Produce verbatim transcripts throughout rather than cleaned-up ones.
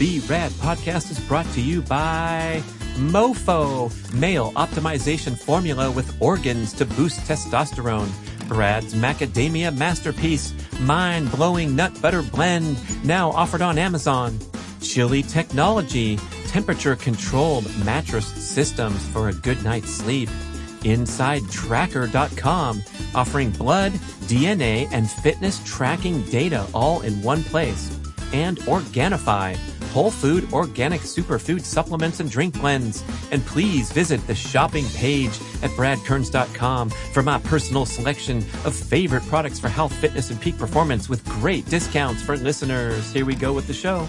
B Rad podcast is brought to you by Mofo, male optimization formula with organs to boost testosterone. Brad's Macadamia Masterpiece, mind-blowing nut butter blend, now offered on Amazon. Chili Technology, temperature-controlled mattress systems for a good night's sleep. Inside Tracker dot com, offering blood, D N A, and fitness tracking data all in one place. And Organifi, whole food organic superfood supplements and drink blends. And please visit the shopping page at brad kearns dot com for my personal selection of favorite products for health, fitness, and peak performance with great discounts for listeners. Here we go with the show.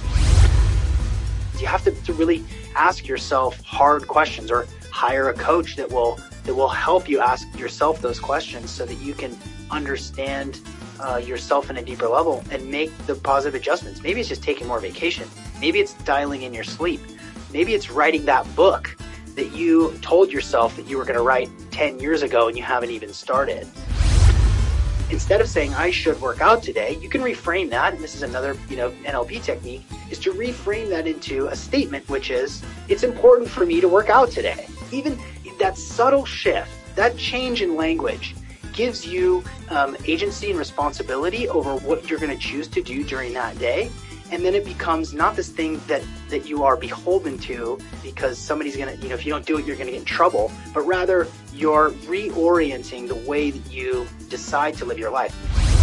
You have to, to really ask yourself hard questions, or hire a coach that will that will help you ask yourself those questions so that you can understand uh, yourself in a deeper level and make the positive adjustments. Maybe it's just taking more vacation. Maybe it's dialing in your sleep. Maybe it's writing that book that you told yourself that you were going to write ten years ago and you haven't even started. Instead of saying, I should work out today, you can reframe that. And this is another, you know, N L P technique, is to reframe that into a statement, which is, it's important for me to work out today. Even that subtle shift, that change in language gives you um, agency and responsibility over what you're going to choose to do during that day. And then it becomes not this thing that, that you are beholden to because somebody's going to, you know, if you don't do it, you're going to get in trouble, but rather you're reorienting the way that you decide to live your life.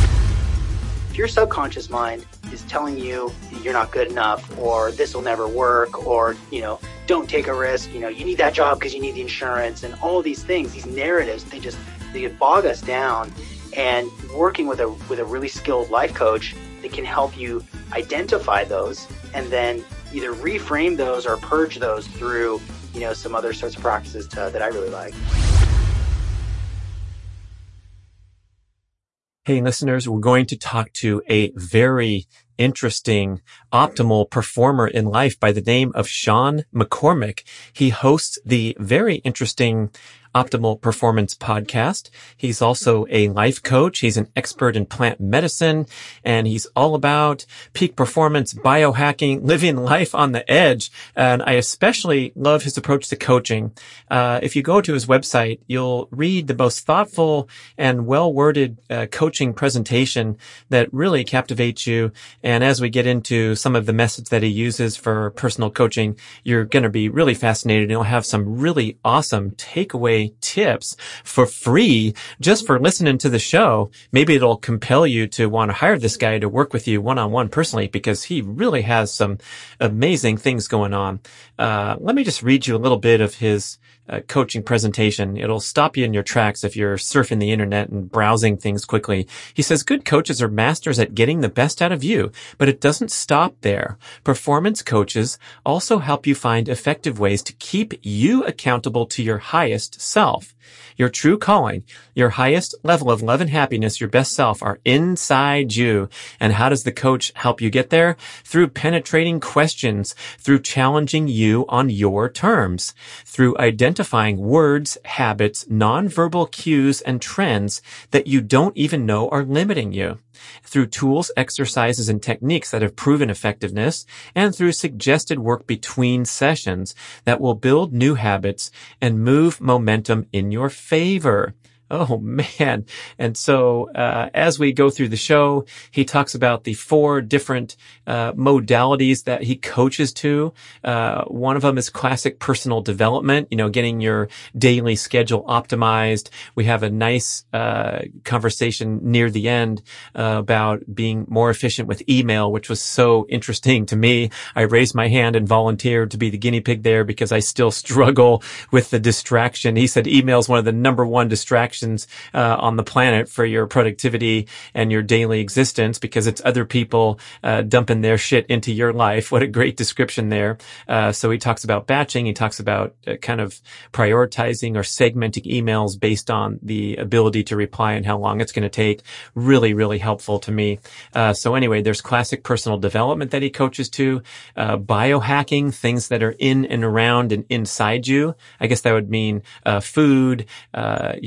If your subconscious mind is telling you you're not good enough, or this will never work, or, you know, don't take a risk, you know, you need that job because you need the insurance, and all these things, these narratives, they just, they bog us down. And working with a, with a really skilled life coach that can help you identify those and then either reframe those or purge those through, you know, some other sorts of practices to, that I really like. Hey, listeners, we're going to talk to a very interesting, optimal performer in life by the name of Sean McCormick. He hosts the very interesting Optimal Performance podcast. He's also a life coach. He's an expert in plant medicine, and he's all about peak performance, biohacking, living life on the edge. And I especially love his approach to coaching. Uh, if you go to his website, you'll read the most thoughtful and well-worded uh, coaching presentation that really captivates you. And as we get into some of the methods that he uses for personal coaching, you're going to be really fascinated. You'll have some really awesome takeaway tips for free just for listening to the show. Maybe it'll compel you to want to hire this guy to work with you one-on-one personally, because he really has some amazing things going on. Uh, let me just read you a little bit of his uh, coaching presentation. It'll stop you in your tracks if you're surfing the internet and browsing things quickly. He says, good coaches are masters at getting the best out of you, but it doesn't stop there. Performance coaches also help you find effective ways to keep you accountable to your highest self. Your true calling, your highest level of love and happiness, your best self are inside you. And how does the coach help you get there? Through penetrating questions, through challenging you on your terms, through identifying words, habits, nonverbal cues, and trends that you don't even know are limiting you, through tools, exercises, and techniques that have proven effectiveness, and through suggested work between sessions that will build new habits and move momentum in your favor. Oh, man. And so uh as we go through the show, he talks about the four different uh modalities that he coaches to. Uh one of them is classic personal development, you know, getting your daily schedule optimized. We have a nice uh conversation near the end uh, about being more efficient with email, which was so interesting to me. I raised my hand and volunteered to be the guinea pig there because I still struggle with the distraction. He said email is one of the number one distractions Uh, on the planet for your productivity and your daily existence, because it's other people uh, dumping their shit into your life. What a great description there. Uh, so he talks about batching. He talks about uh, kind of prioritizing or segmenting emails based on the ability to reply and how long it's going to take. Really, really helpful to me. Uh, so anyway, there's classic personal development that he coaches to, uh, biohacking, things that are in and around and inside you. I guess that would mean uh, food, uh, your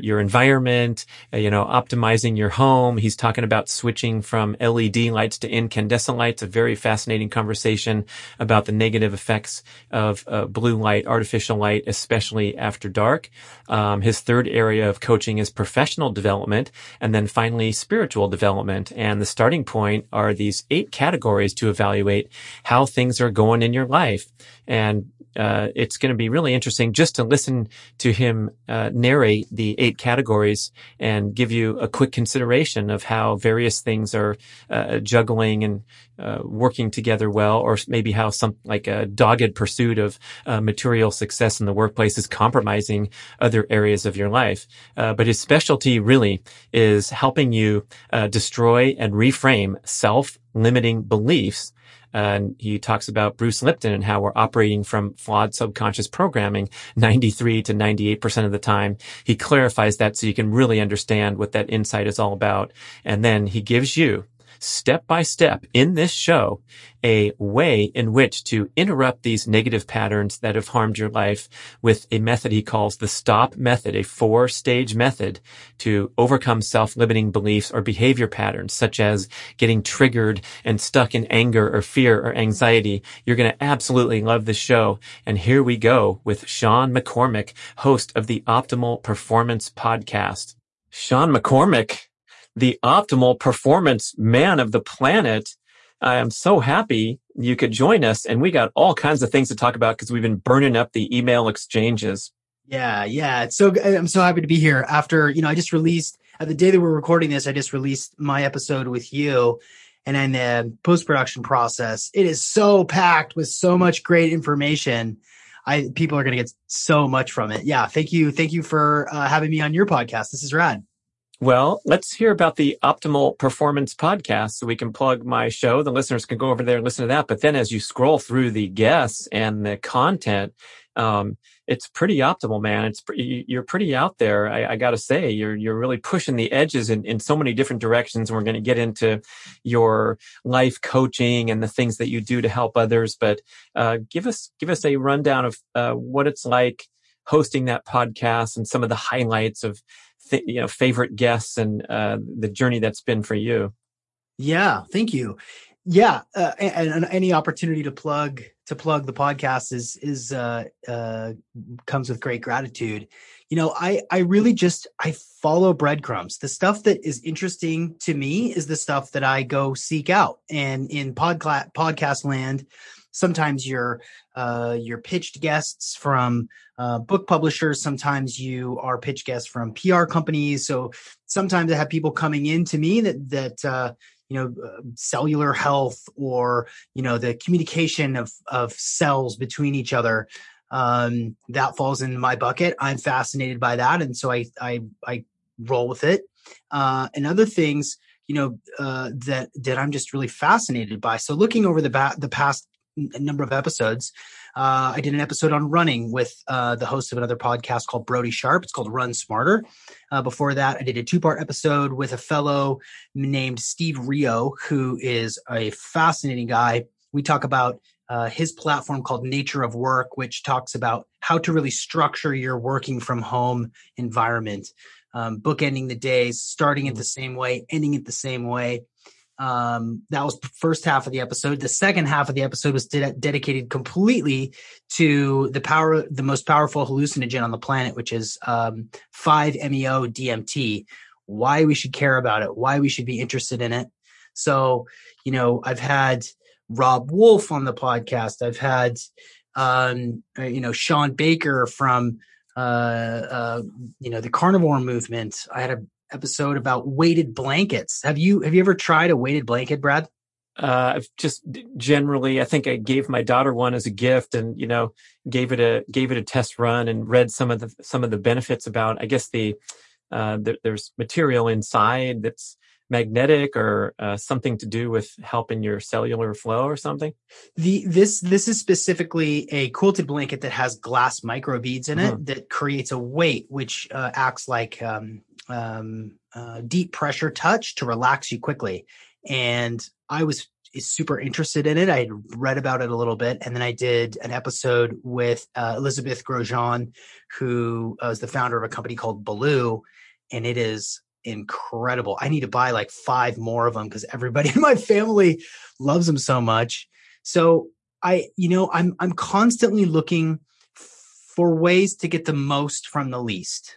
your environment, uh, you know, optimizing your home. He's talking about switching from L E D lights to incandescent lights, a very fascinating conversation about the negative effects of uh, blue light, artificial light, especially after dark. Um, his third area of coaching is professional development, and then finally spiritual development. And the starting point are these eight categories to evaluate how things are going in your life. And uh, it's going to be really interesting just to listen to him uh, narrate the eight categories and give you a quick consideration of how various things are uh, juggling and uh, working together well, or maybe how some like a dogged pursuit of uh, material success in the workplace is compromising other areas of your life. Uh, but his specialty really is helping you uh, destroy and reframe self-limiting beliefs. And he talks about Bruce Lipton and how we're operating from flawed subconscious programming ninety-three to ninety-eight percent of the time. He clarifies that so you can really understand what that insight is all about. And then he gives you step by step in this show a way in which to interrupt these negative patterns that have harmed your life with a method he calls the STOP method, a four-stage method to overcome self-limiting beliefs or behavior patterns, such as getting triggered and stuck in anger or fear or anxiety. You're going to absolutely love this show. And here we go with Sean McCormick, host of the Optimal Performance Podcast. Sean McCormick, the optimal performance man of the planet. I am so happy you could join us, and we got all kinds of things to talk about because we've been burning up the email exchanges. Yeah, yeah. It's so I'm so happy to be here. After, you know, I just released at the day that we're recording this, I just released my episode with you, and in the post-production process, it is so packed with so much great information. I people are going to get so much from it. Yeah, thank you, thank you for uh, having me on your podcast. This is rad. Well, let's hear about the Optimal Performance Podcast so we can plug my show. The listeners can go over there and listen to that. But then as you scroll through the guests and the content, um, it's pretty optimal, man. It's pretty, you're pretty out there. I, I got to say, you're you're really pushing the edges in, in so many different directions. And we're going to get into your life coaching and the things that you do to help others. But uh, give us give us a rundown of uh, what it's like hosting that podcast and some of the highlights of Th- you know, favorite guests and uh, the journey that's been for you. Yeah, thank you. Yeah, uh, and, and any opportunity to plug to plug the podcast is is uh, uh, comes with great gratitude. You know, I I really just I follow breadcrumbs. The stuff that is interesting to me is the stuff that I go seek out. And in podcast podcast land, sometimes you're uh, you're pitched guests from uh, book publishers. Sometimes you are pitched guests from P R companies. So sometimes I have people coming in to me that that uh, you know uh, cellular health or you know the communication of of cells between each other. Um, that falls in my bucket. I'm fascinated by that, and so I I I roll with it. Uh, and other things, you know, uh, that that I'm just really fascinated by. So looking over the ba- the past number of episodes, uh, I did an episode on running with uh, the host of another podcast called Brody Sharp. It's called Run Smarter. Uh, before that, I did a two-part episode with a fellow named Steve Rio, who is a fascinating guy. We talk about uh, his platform called Nature of Work, which talks about how to really structure your working from home environment, um, bookending the days, starting it the same way, ending it the same way. Um, that was the first half of the episode. The second half of the episode was de- dedicated completely to the power, the most powerful hallucinogen on the planet, which is um, five meo D M T, why we should care about it, why we should be interested in it. So, you know, I've had Rob Wolf on the podcast. I've had, um, you know, Sean Baker from, uh, uh, you know, the carnivore movement. I had a episode about weighted blankets. Have you have you ever tried a weighted blanket, Brad? Uh, I've just generally, I think I gave my daughter one as a gift, and you know, gave it a gave it a test run and read some of the some of the benefits about. I guess the uh, there, there's material inside that's magnetic or uh, something to do with helping your cellular flow or something. The this this is specifically a quilted blanket that has glass micro beads in it mm-hmm. that creates a weight which uh, acts like um, um, uh, deep pressure touch to relax you quickly. And I was super interested in it. I had read about it a little bit. And then I did an episode with uh, Elizabeth Grosjean, who uh, is the founder of a company called Baloo. and it is incredible. I need to buy like five more of them because everybody in my family loves them so much. So I, you know, I'm, I'm constantly looking for ways to get the most from the least.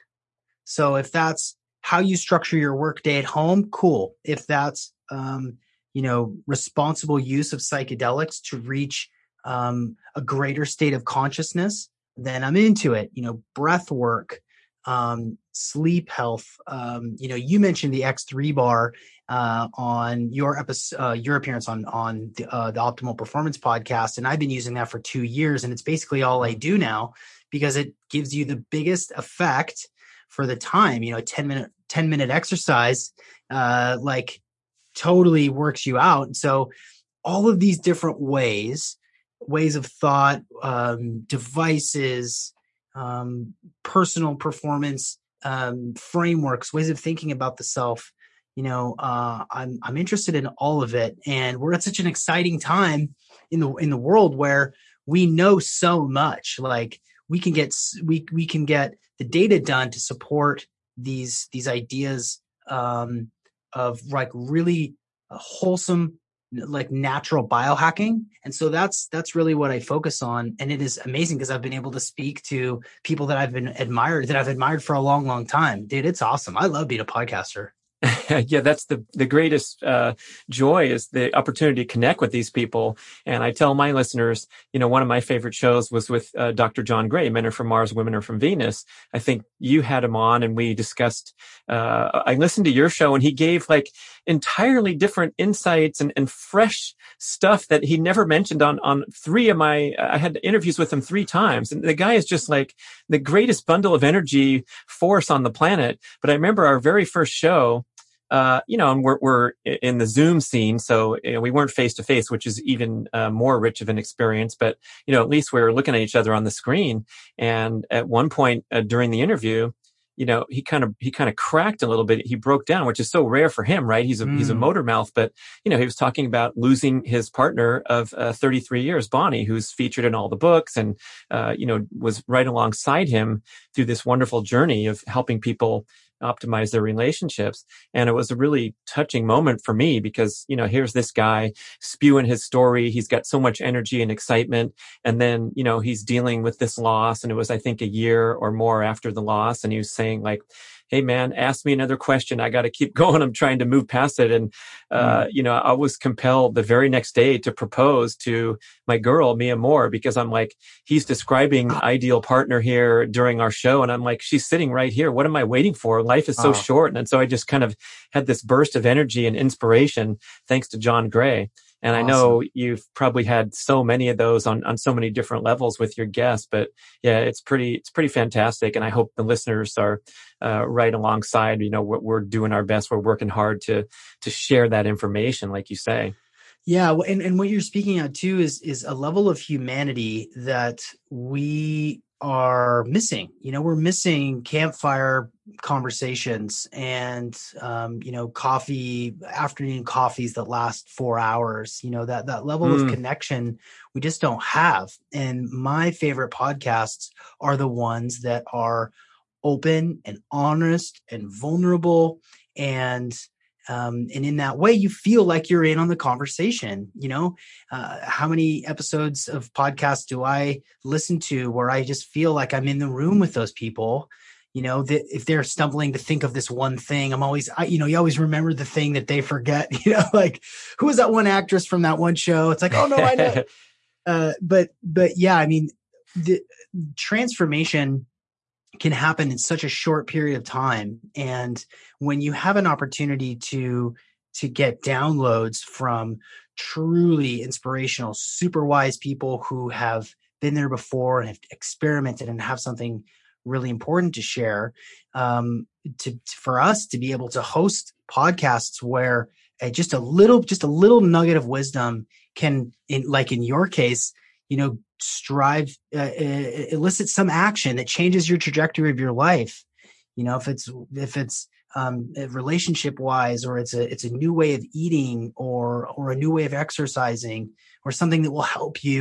So if that's how you structure your workday at home, cool. If that's, um, you know, responsible use of psychedelics to reach um, a greater state of consciousness, then I'm into it. You know, breath work, um, sleep health. Um, you know, you mentioned the X three bar uh, on your episode, uh, your appearance on on the, uh, the Optimal Performance podcast, and I've been using that for two years, and it's basically all I do now because it gives you the biggest effect for the time. You know, a ten minute ten minute exercise, uh, like totally works you out. So all of these different ways, ways of thought, um, devices, um, personal performance, um, frameworks, ways of thinking about the self, you know, uh, I'm, I'm interested in all of it. And we're at such an exciting time in the, in the world where we know so much. Like we can get, we, we can get the data done to support these, these ideas, um, of like really wholesome, like natural biohacking. And so that's, that's really what I focus on. And it is amazing because I've been able to speak to people that I've been admired, that I've admired for a long, long time. Dude, it's awesome. I love being a podcaster. Yeah, that's the, the greatest uh, joy is the opportunity to connect with these people. And I tell my listeners, you know, one of my favorite shows was with uh, Doctor John Gray, Men Are From Mars, Women Are From Venus. I think you had him on and we discussed, uh, I listened to your show and he gave like entirely different insights and, and fresh stuff that he never mentioned on, on three of my, I had interviews with him three times. And the guy is just like the greatest bundle of energy force on the planet. But I remember our very first show, Uh, you know, and we're, we're in the Zoom scene, so you know, we weren't face to face, which is even uh, more rich of an experience. But, you know, at least we were looking at each other on the screen. And at one point uh, during the interview, you know, he kind of, he kind of cracked a little bit. He broke down, which is so rare for him, right? He's a, mm. he's a motor mouth, but, you know, he was talking about losing his partner of uh, thirty-three years, Bonnie, who's featured in all the books and, uh, you know, was right alongside him through this wonderful journey of helping people optimize their relationships. And it was a really touching moment for me because, you know, here's this guy spewing his story. He's got so much energy and excitement. And then, you know, he's dealing with this loss. And it was, I think, a year or more after the loss. And he was saying like, hey man, ask me another question. I got to keep going. I'm trying to move past it. And, uh, mm. you know, I was compelled the very next day to propose to my girl, Mia Moore, because I'm like, he's describing ideal partner here during our show. And I'm like, she's sitting right here. What am I waiting for? Life is so oh. short. And so I just kind of had this burst of energy and inspiration thanks to John Gray. And awesome. I know you've probably had so many of those on, on so many different levels with your guests, but yeah, it's pretty, it's pretty fantastic. And I hope the listeners are, uh, right alongside, you know, we're, we're doing our best. We're working hard to, to share that information, like you say. Yeah. And, and what you're speaking of too is, is a level of humanity that we are missing. You know, we're missing campfire conversations and, um, you know, coffee, afternoon coffees that last four hours, you know, that, that level mm. of connection we just don't have. And my favorite podcasts are the ones that are open and honest and vulnerable. And, Um, and in that way, you feel like you're in on the conversation. You know, uh, how many episodes of podcasts do I listen to where I just feel like I'm in the room with those people? You know, that if they're stumbling to think of this one thing, I'm always, I, you know, you always remember the thing that they forget, you know, like who was that one actress from that one show? It's like, oh no, I know. uh, but, but yeah, I mean, the transformation can happen in such a short period of time. And when you have an opportunity to, to get downloads from truly inspirational, super wise people who have been there before and have experimented and have something really important to share, um, to, for us to be able to host podcasts where uh, just a little, just a little nugget of wisdom can, in, like in your case, you know, strive, uh, elicit some action that changes your trajectory of your life. You know, if it's, if it's, um, relationship wise, or it's a, it's a new way of eating or, or a new way of exercising or something that will help you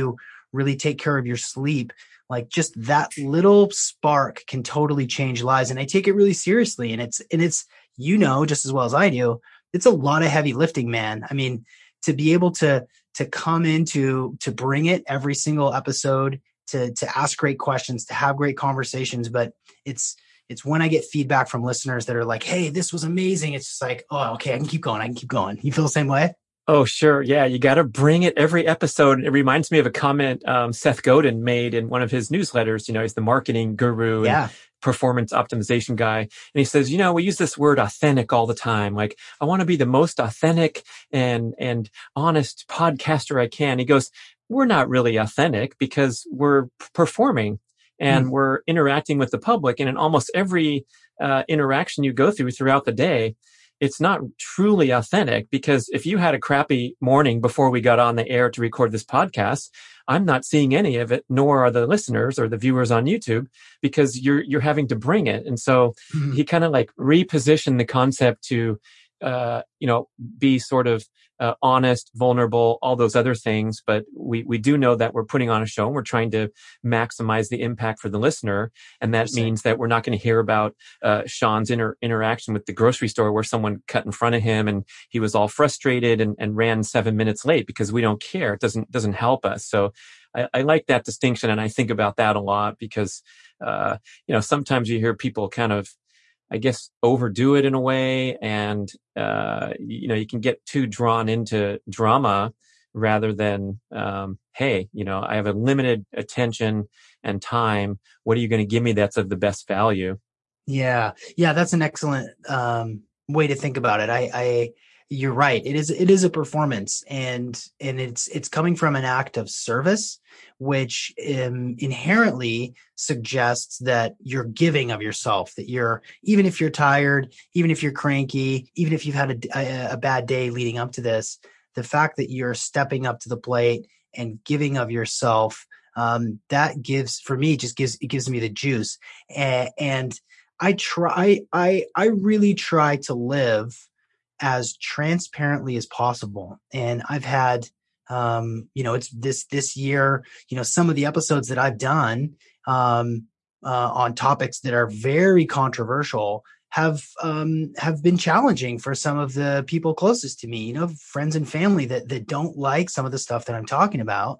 really take care of your sleep, like just that little spark can totally change lives. And I take it really seriously. And it's, and it's, you know, just as well as I do, it's a lot of heavy lifting, man. I mean, to be able to, to come into, to bring it every single episode, to, to ask great questions, to have great conversations. But it's, it's when I get feedback from listeners that are like, hey, this was amazing. It's just like, oh, okay, I can keep going. I can keep going. You feel the same way? Oh, sure. Yeah. You got to bring it every episode. It reminds me of a comment um, Seth Godin made in one of his newsletters. You know, he's the marketing guru Yeah. and performance optimization guy. And he says, you know, we use this word authentic all the time. Like, I want to be the most authentic and, and honest podcaster I can. He goes, we're not really authentic because we're performing and mm. we're interacting with the public. And in almost every uh, interaction you go through throughout the day, it's not truly authentic, because if you had a crappy morning before we got on the air to record this podcast, I'm not seeing any of it, nor are the listeners or the viewers on YouTube, because you're, you're having to bring it. And so mm-hmm. he kind of like repositioned the concept to, uh, you know, be sort of uh, honest, vulnerable, all those other things. But we, we do know that we're putting on a show and we're trying to maximize the impact for the listener. And that means that we're not going to hear about uh, Sean's inter- interaction with the grocery store where someone cut in front of him and he was all frustrated and, and ran seven minutes late, because we don't care. It doesn't, doesn't help us. So I, I like that distinction. And I think about that a lot because, uh, you know, sometimes you hear people kind of, I guess, overdo it in a way. And, uh, you know, you can get too drawn into drama rather than, um, hey, you know, I have a limited attention and time. What are you going to give me that's of the best value? Yeah. Yeah. That's an excellent, um, way to think about it. I, I, you're right. It is, it is a performance, and, and it's, it's coming from an act of service, which um, inherently suggests that you're giving of yourself, that you're, even if you're tired, even if you're cranky, even if you've had a, a, a bad day leading up to this, the fact that you're stepping up to the plate and giving of yourself, um, that gives, for me, just gives, it gives me the juice. And, and I try, I, I really try to live as transparently as possible. And I've had, um, you know, it's this, this year, you know, some of the episodes that I've done, um, uh, on topics that are very controversial have, um, have been challenging for some of the people closest to me, you know, friends and family that, that don't like some of the stuff that I'm talking about.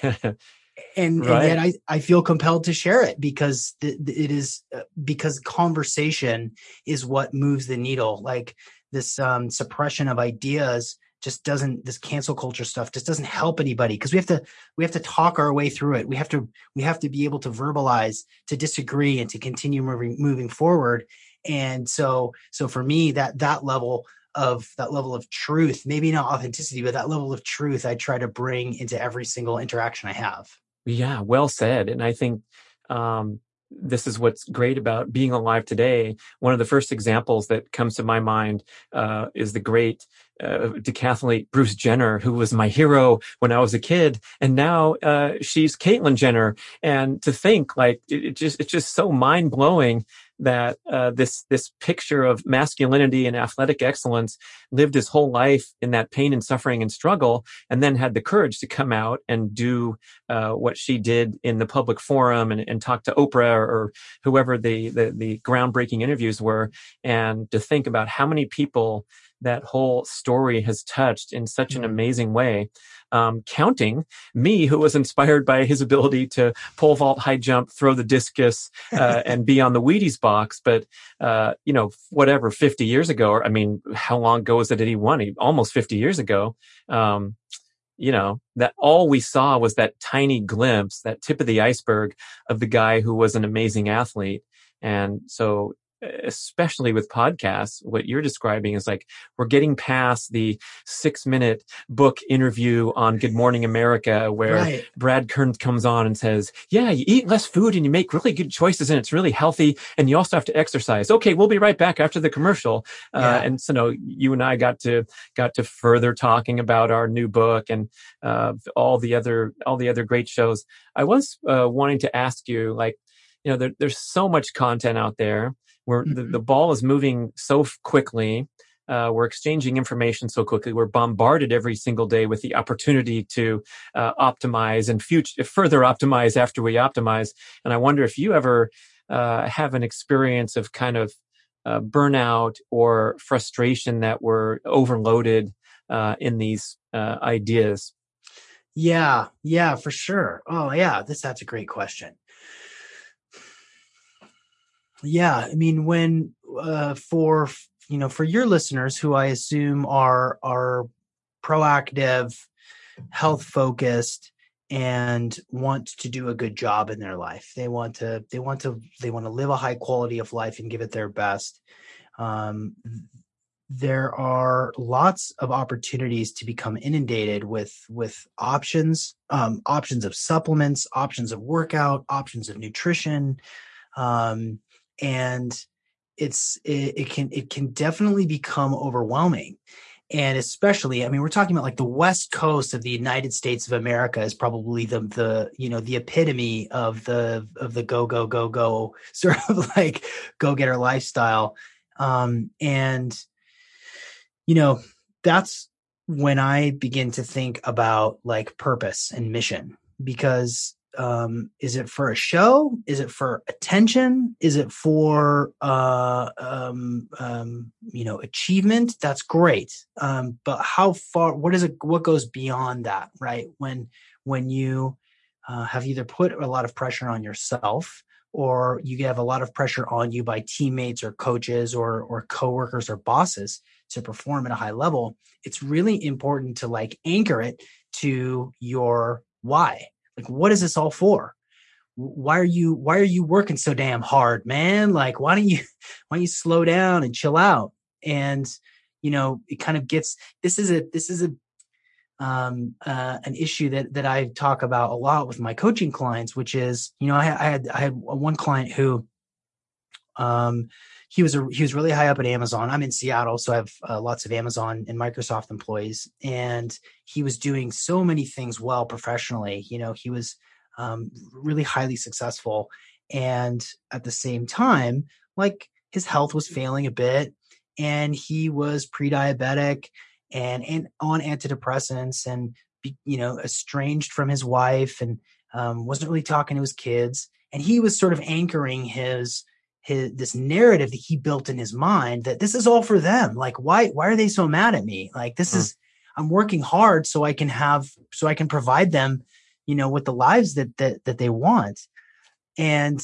And, right. and yet I, I feel compelled to share it because th- it is uh, because conversation is what moves the needle. Like this um, suppression of ideas just doesn't, this cancel culture stuff just doesn't help anybody, because we have to, we have to talk our way through it. We have to, we have to be able to verbalize, to disagree, and to continue moving, moving forward. And so, so for me, that, that level of that level of truth, maybe not authenticity, but that level of truth, I try to bring into every single interaction I have. Yeah, well said. And I think, um, this is what's great about being alive today. One of the first examples that comes to my mind, uh, is the great, uh, decathlete Bruce Jenner, who was my hero when I was a kid. And now, uh, she's Caitlyn Jenner. And to think like, it, it just, it's just so mind blowing that, uh, this, this picture of masculinity and athletic excellence lived his whole life in that pain and suffering and struggle, and then had the courage to come out and do, uh, what she did in the public forum and, and talk to Oprah or, or whoever the, the, the groundbreaking interviews were. And to think about how many people that whole story has touched in such an amazing way. Um, counting me, who was inspired by his ability to pole vault, high jump, throw the discus, uh, and be on the Wheaties box. But, uh, you know, whatever, fifty years ago, or I mean, how long ago was it that he won? He, almost fifty years ago. Um, you know, that all we saw was that tiny glimpse, that tip of the iceberg of the guy who was an amazing athlete. And so, especially with podcasts, what you're describing is like, we're getting past the six minute book interview on Good Morning America, where right. Brad Kearns comes on and says, yeah, you eat less food and you make really good choices and it's really healthy. And you also have to exercise. Okay, we'll be right back after the commercial. Yeah. Uh, and so, no, you and I got to, got to further talking about our new book and, uh, all the other, all the other great shows. I was, uh, wanting to ask you, like, you know, there, there's so much content out there. Where the, the ball is moving so quickly. Uh, we're exchanging information so quickly. We're bombarded every single day with the opportunity to uh, optimize and future, further optimize after we optimize. And I wonder if you ever uh, have an experience of kind of uh, burnout or frustration that we're overloaded uh, in these uh, ideas. Yeah, yeah, for sure. Oh, yeah, this that's a great question. Yeah, I mean, when uh, for you know, for your listeners, who I assume are are proactive, health focused, and want to do a good job in their life, they want to they want to they want to live a high quality of life and give it their best. Um, there are lots of opportunities to become inundated with with options, um, options of supplements, options of workout, options of nutrition. Um, and it's it, it can it can definitely become overwhelming. And especially, I mean, we're talking about like the West Coast of the United States of America is probably the the you know the epitome of the of the go go go go sort of like go getter lifestyle. Um, and you know, that's when I begin to think about like purpose and mission, because um, is it for a show? Is it for attention? Is it for, uh, um, um, you know, achievement? That's great. Um, but how far, what is it, what goes beyond that, right? When, when you uh, have either put a lot of pressure on yourself, or you have a lot of pressure on you by teammates or coaches or, or coworkers or bosses to perform at a high level, it's really important to like anchor it to your why. Like, what is this all for? Why are you, why are you working so damn hard, man? Like, why don't you, why don't you slow down and chill out? And, you know, it kind of gets, this is a, this is a, um, uh, an issue that, that I talk about a lot with my coaching clients, which is, you know, I, I had, I had one client who, um, he was a, he was really high up at Amazon. I'm in Seattle, so I have uh, lots of Amazon and Microsoft employees, and he was doing so many things well professionally. You know, he was um, really highly successful, and at the same time, like his health was failing a bit, and he was pre-diabetic and and on antidepressants, and you know, estranged from his wife, and um, wasn't really talking to his kids, and he was sort of anchoring his. his this narrative that he built in his mind that this is all for them. Like, why, why are they so mad at me? Like, this mm. is, I'm working hard so I can have, so I can provide them, you know, with the lives that, that, that they want. And,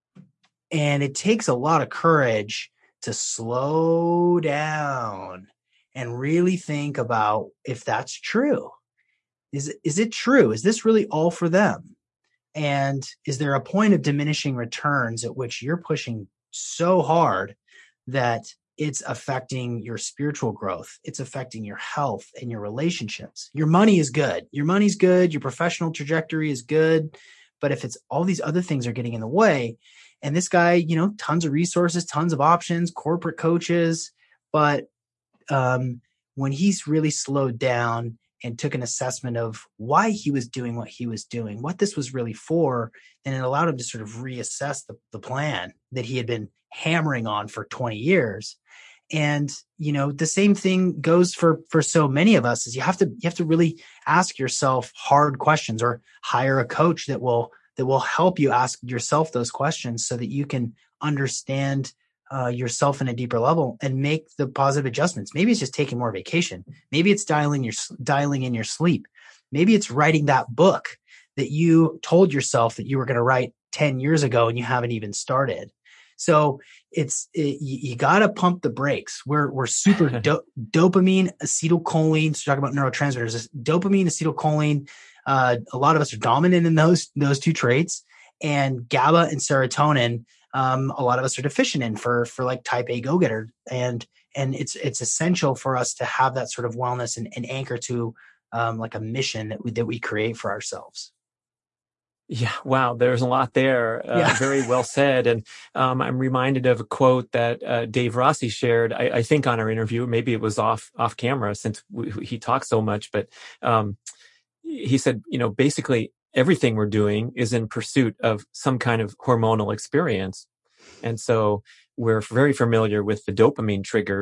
and it takes a lot of courage to slow down and really think about if that's true. Is it, is it true? Is this really all for them? And is there a point of diminishing returns at which you're pushing so hard that it's affecting your spiritual growth? It's affecting your health and your relationships. Your money is good. Your money's good. Your professional trajectory is good. But if it's all these other things are getting in the way, and this guy, you know, tons of resources, tons of options, corporate coaches, but um, when he's really slowed down and took an assessment of why he was doing what he was doing, what this was really for, and it allowed him to sort of reassess the, the plan that he had been hammering on for twenty years. And, you know, the same thing goes for, for so many of us is you have to, you have to really ask yourself hard questions, or hire a coach that will, that will help you ask yourself those questions so that you can understand Uh, yourself in a deeper level and make the positive adjustments. Maybe it's just taking more vacation. Maybe it's dialing your dialing in your sleep. Maybe it's writing that book that you told yourself that you were going to write ten years ago and you haven't even started. So it's it, you, you got to pump the brakes. We're we're super do- dopamine, acetylcholine. So talk about neurotransmitters. Dopamine, acetylcholine. Uh, a lot of us are dominant in those those two traits, and GABA and serotonin. Um, a lot of us are deficient in for, for like type A go-getter. And, and it's, it's essential for us to have that sort of wellness and, and anchor to, um, like a mission that we, that we create for ourselves. Yeah. Wow. There's a lot there. Uh, yeah. Very well said. And, um, I'm reminded of a quote that, uh, Dave Rossi shared, I, I think on our interview. Maybe it was off, off camera since we, he talks so much, but, um, he said, you know, basically, everything we're doing is in pursuit of some kind of hormonal experience. And so we're very familiar with the dopamine triggers,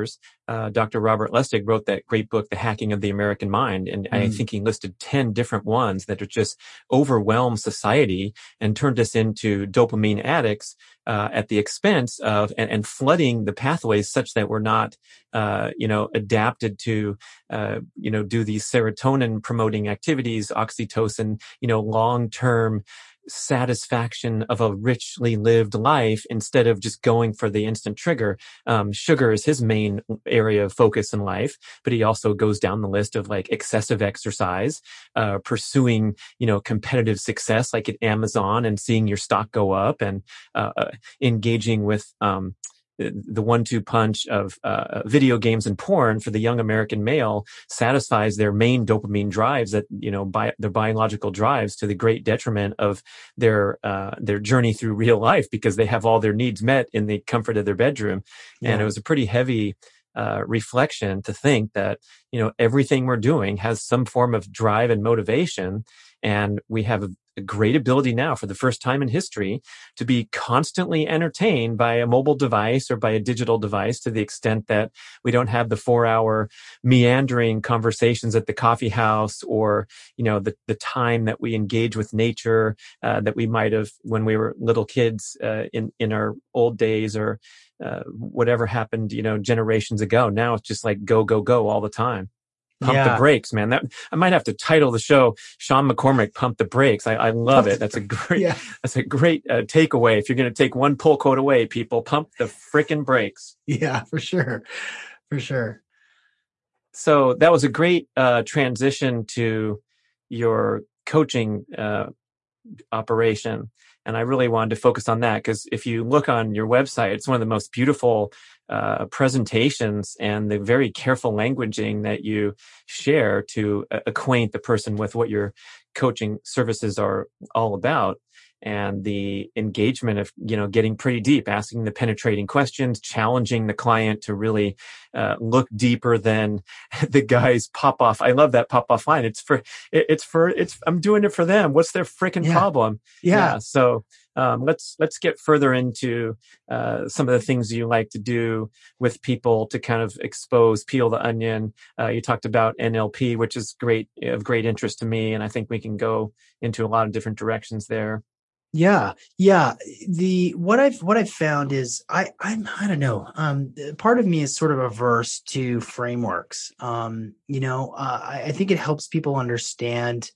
uh, Doctor Robert Lustig wrote that great book, The Hacking of the American Mind. And mm. I think he listed ten different ones that are just overwhelm society and turned us into dopamine addicts uh, at the expense of and, and flooding the pathways such that we're not, uh, you know, adapted to, uh, you know, do these serotonin promoting activities, oxytocin, you know, long-term satisfaction of a richly lived life instead of just going for the instant trigger. Um, sugar is his main area of focus in life, but he also goes down the list of like excessive exercise, uh, pursuing, you know, competitive success like at Amazon and seeing your stock go up, and uh, uh, engaging with, um, the one-two punch of uh, video games and porn for the young American male satisfies their main dopamine drives, that, you know, bi- their biological drives, to the great detriment of their uh, their journey through real life, because they have all their needs met in the comfort of their bedroom. Yeah. And it was a pretty heavy uh, reflection to think that, you know, everything we're doing has some form of drive and motivation. And we have a, a great ability now, for the first time in history, to be constantly entertained by a mobile device or by a digital device, to the extent that we don't have the four hour meandering conversations at the coffee house, or, you know, the, the time that we engage with nature, uh, that we might have when we were little kids, uh, in, in our old days, or, uh, whatever happened, you know, generations ago. Now it's just like go, go, go all the time. Pump yeah. the brakes, man. That I might have to title the show Sean McCormick, Pump the Brakes. I, I love it. That's a great, yeah. that's a great uh, takeaway. If you're going to take one pull quote away, people, pump the frickin' brakes. Yeah, for sure. For sure. So that was a great uh, transition to your coaching uh, operation. And I really wanted to focus on that, because if you look on your website, it's one of the most beautiful uh, presentations, and the very careful languaging that you share to uh, acquaint the person with what your coaching services are all about. And the engagement of, you know, getting pretty deep, asking the penetrating questions, challenging the client to really uh, look deeper than the guy's pop off. I love that pop off line. It's for, it, it's for, it's, I'm doing it for them. What's their freaking yeah. problem? Yeah. yeah so um, let's, let's get further into uh, some of the things you like to do with people to kind of expose, peel the onion. Uh, you talked about N L P, which is great, of great interest to me. And I think we can go into a lot of different directions there. Yeah. Yeah. The, what I've, what I've found is I, I'm, I don't know. Um, part of me is sort of averse to frameworks. Um, you know, uh, I, I think it helps people understand,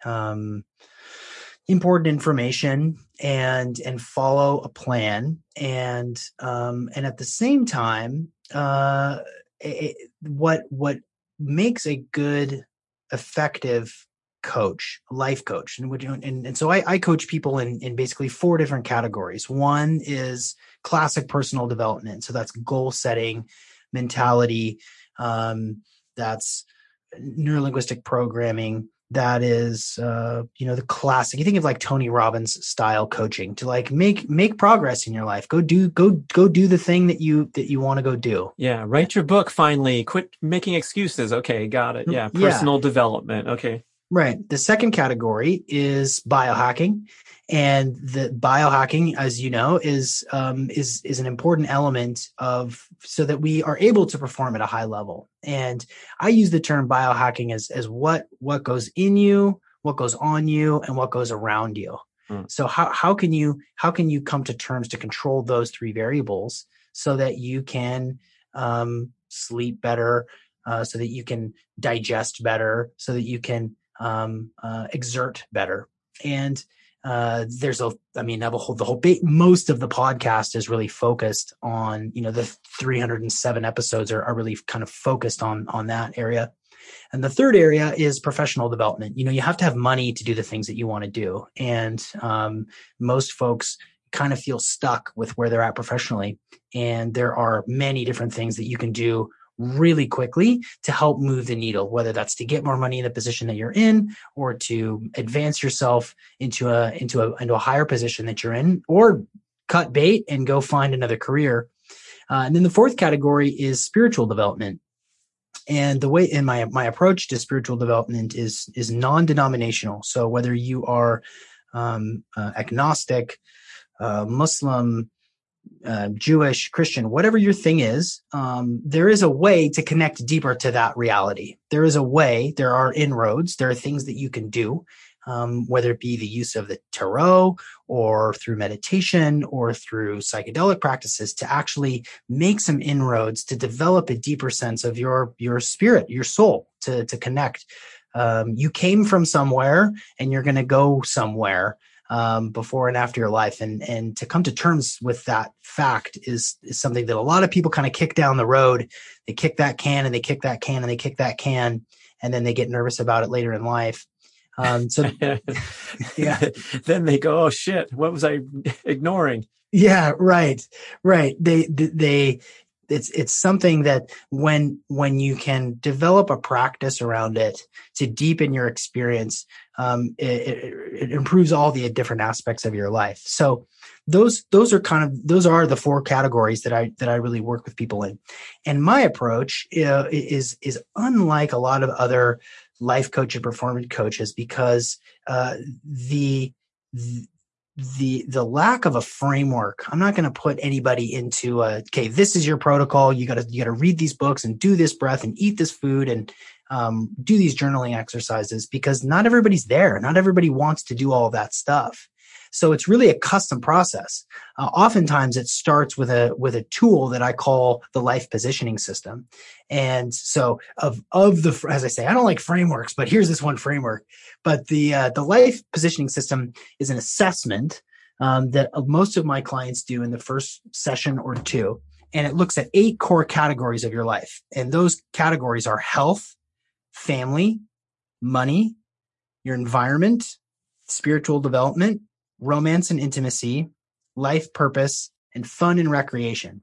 um, important information and, and follow a plan. And, um, and at the same time, uh, it, what, what makes a good, effective coach, life coach. And, and, and so I, I coach people in, in basically four different categories. One is classic personal development. So that's goal setting, mentality. Um, that's neurolinguistic programming. That is, uh, you know, the classic, you think of like Tony Robbins style coaching to like make, make progress in your life. Go do, go, go do the thing that you, that you want to go do. Yeah. Write your book finally. Quit making excuses. Okay. Got it. Yeah. Personal yeah. development. Okay. Right. The second category is biohacking, and the biohacking, as you know, is um, is is an important element of so that we are able to perform at a high level. And I use the term biohacking as as what what goes in you, what goes on you, and what goes around you. Mm. So how how can you how can you come to terms to control those three variables so that you can um, sleep better, uh, so that you can digest better, so that you can um, uh, exert better. And, uh, there's a, I mean, the whole, the whole, ba- most of the podcast is really focused on, you know, the three hundred seven episodes are, are really kind of focused on, on that area. And the third area is professional development. You know, you have to have money to do the things that you want to do. And, um, most folks kind of feel stuck with where they're at professionally. And there are many different things that you can do really quickly to help move the needle, whether that's to get more money in the position that you're in, or to advance yourself into a into a into a higher position that you're in, or cut bait and go find another career. Uh, and then the fourth category is spiritual development. And the way in my my approach to spiritual development is is non-denominational. So whether you are um, uh, agnostic, uh, Muslim, uh, Jewish, Christian, whatever your thing is, um, there is a way to connect deeper to that reality. There is a way, there are inroads, there are things that you can do, um, whether it be the use of the tarot or through meditation or through psychedelic practices to actually make some inroads to develop a deeper sense of your, your spirit, your soul, to, to connect. Um, you came from somewhere and you're going to go somewhere. Um, before and after your life. And, and to come to terms with that fact is, is something that a lot of people kind of kick down the road. They kick that can and they kick that can and they kick that can, and then they get nervous about it later in life. Um, so yeah, then they go, oh shit, what was I ignoring? Yeah, right. Right. They, they, it's, it's something that when, when you can develop a practice around it to deepen your experience, um, it, it, it improves all the different aspects of your life. So those, those are kind of, those are the four categories that I, that I really work with people in. And my approach uh, is, is unlike a lot of other life coach and performance coaches because, uh, the, the the the lack of a framework. I'm not going to put anybody into a, okay, this is your protocol. You got to, you got to read these books and do this breath and eat this food and um, do these journaling exercises, because not everybody's there. Not everybody wants to do all that stuff. So it's really a custom process. Uh, oftentimes it starts with a, with a tool that I call the life positioning system. And so of, of the, as I say, I don't like frameworks, but here's this one framework. But the, uh, the life positioning system is an assessment, um, that most of my clients do in the first session or two. And it looks at eight core categories of your life. And those categories are health, family, money, your environment, spiritual development, romance and intimacy, life purpose, and fun and recreation.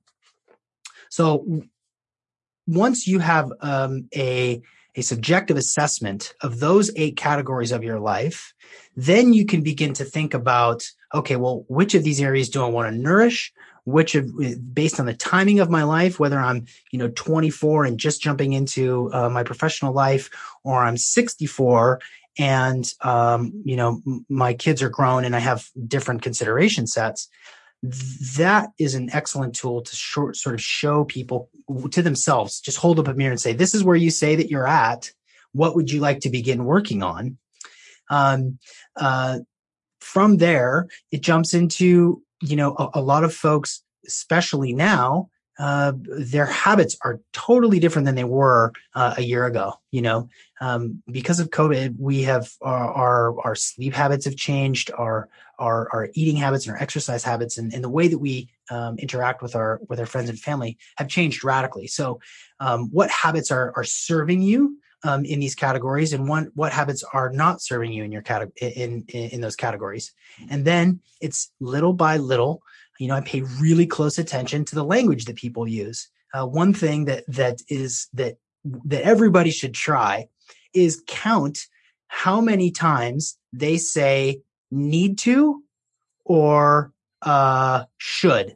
So once you have um, a, a subjective assessment of those eight categories of your life, then you can begin to think about, okay, well, which of these areas do I want to nourish? Which of, based on the timing of my life, whether I'm, you know, twenty-four and just jumping into uh, my professional life, or I'm sixty-four and, um, you know, m- my kids are grown and I have different consideration sets. That is an excellent tool to short, sort of show people to themselves, just hold up a mirror and say, this is where you say that you're at. What would you like to begin working on? Um, uh, from there, it jumps into, you know, a, a lot of folks, especially now, uh, their habits are totally different than they were uh, a year ago. You know, um, because of COVID, we have our, our, our sleep habits have changed, our, our, our eating habits and our exercise habits, and, and the way that we um, interact with our, with our friends and family have changed radically. So, um, what habits are, are serving you um, in these categories, and one, what habits are not serving you in your category, in, in, in those categories. And then it's little by little. You know, I pay really close attention to the language that people use. Uh, one thing that that is that that everybody should try is count how many times they say need to or uh, should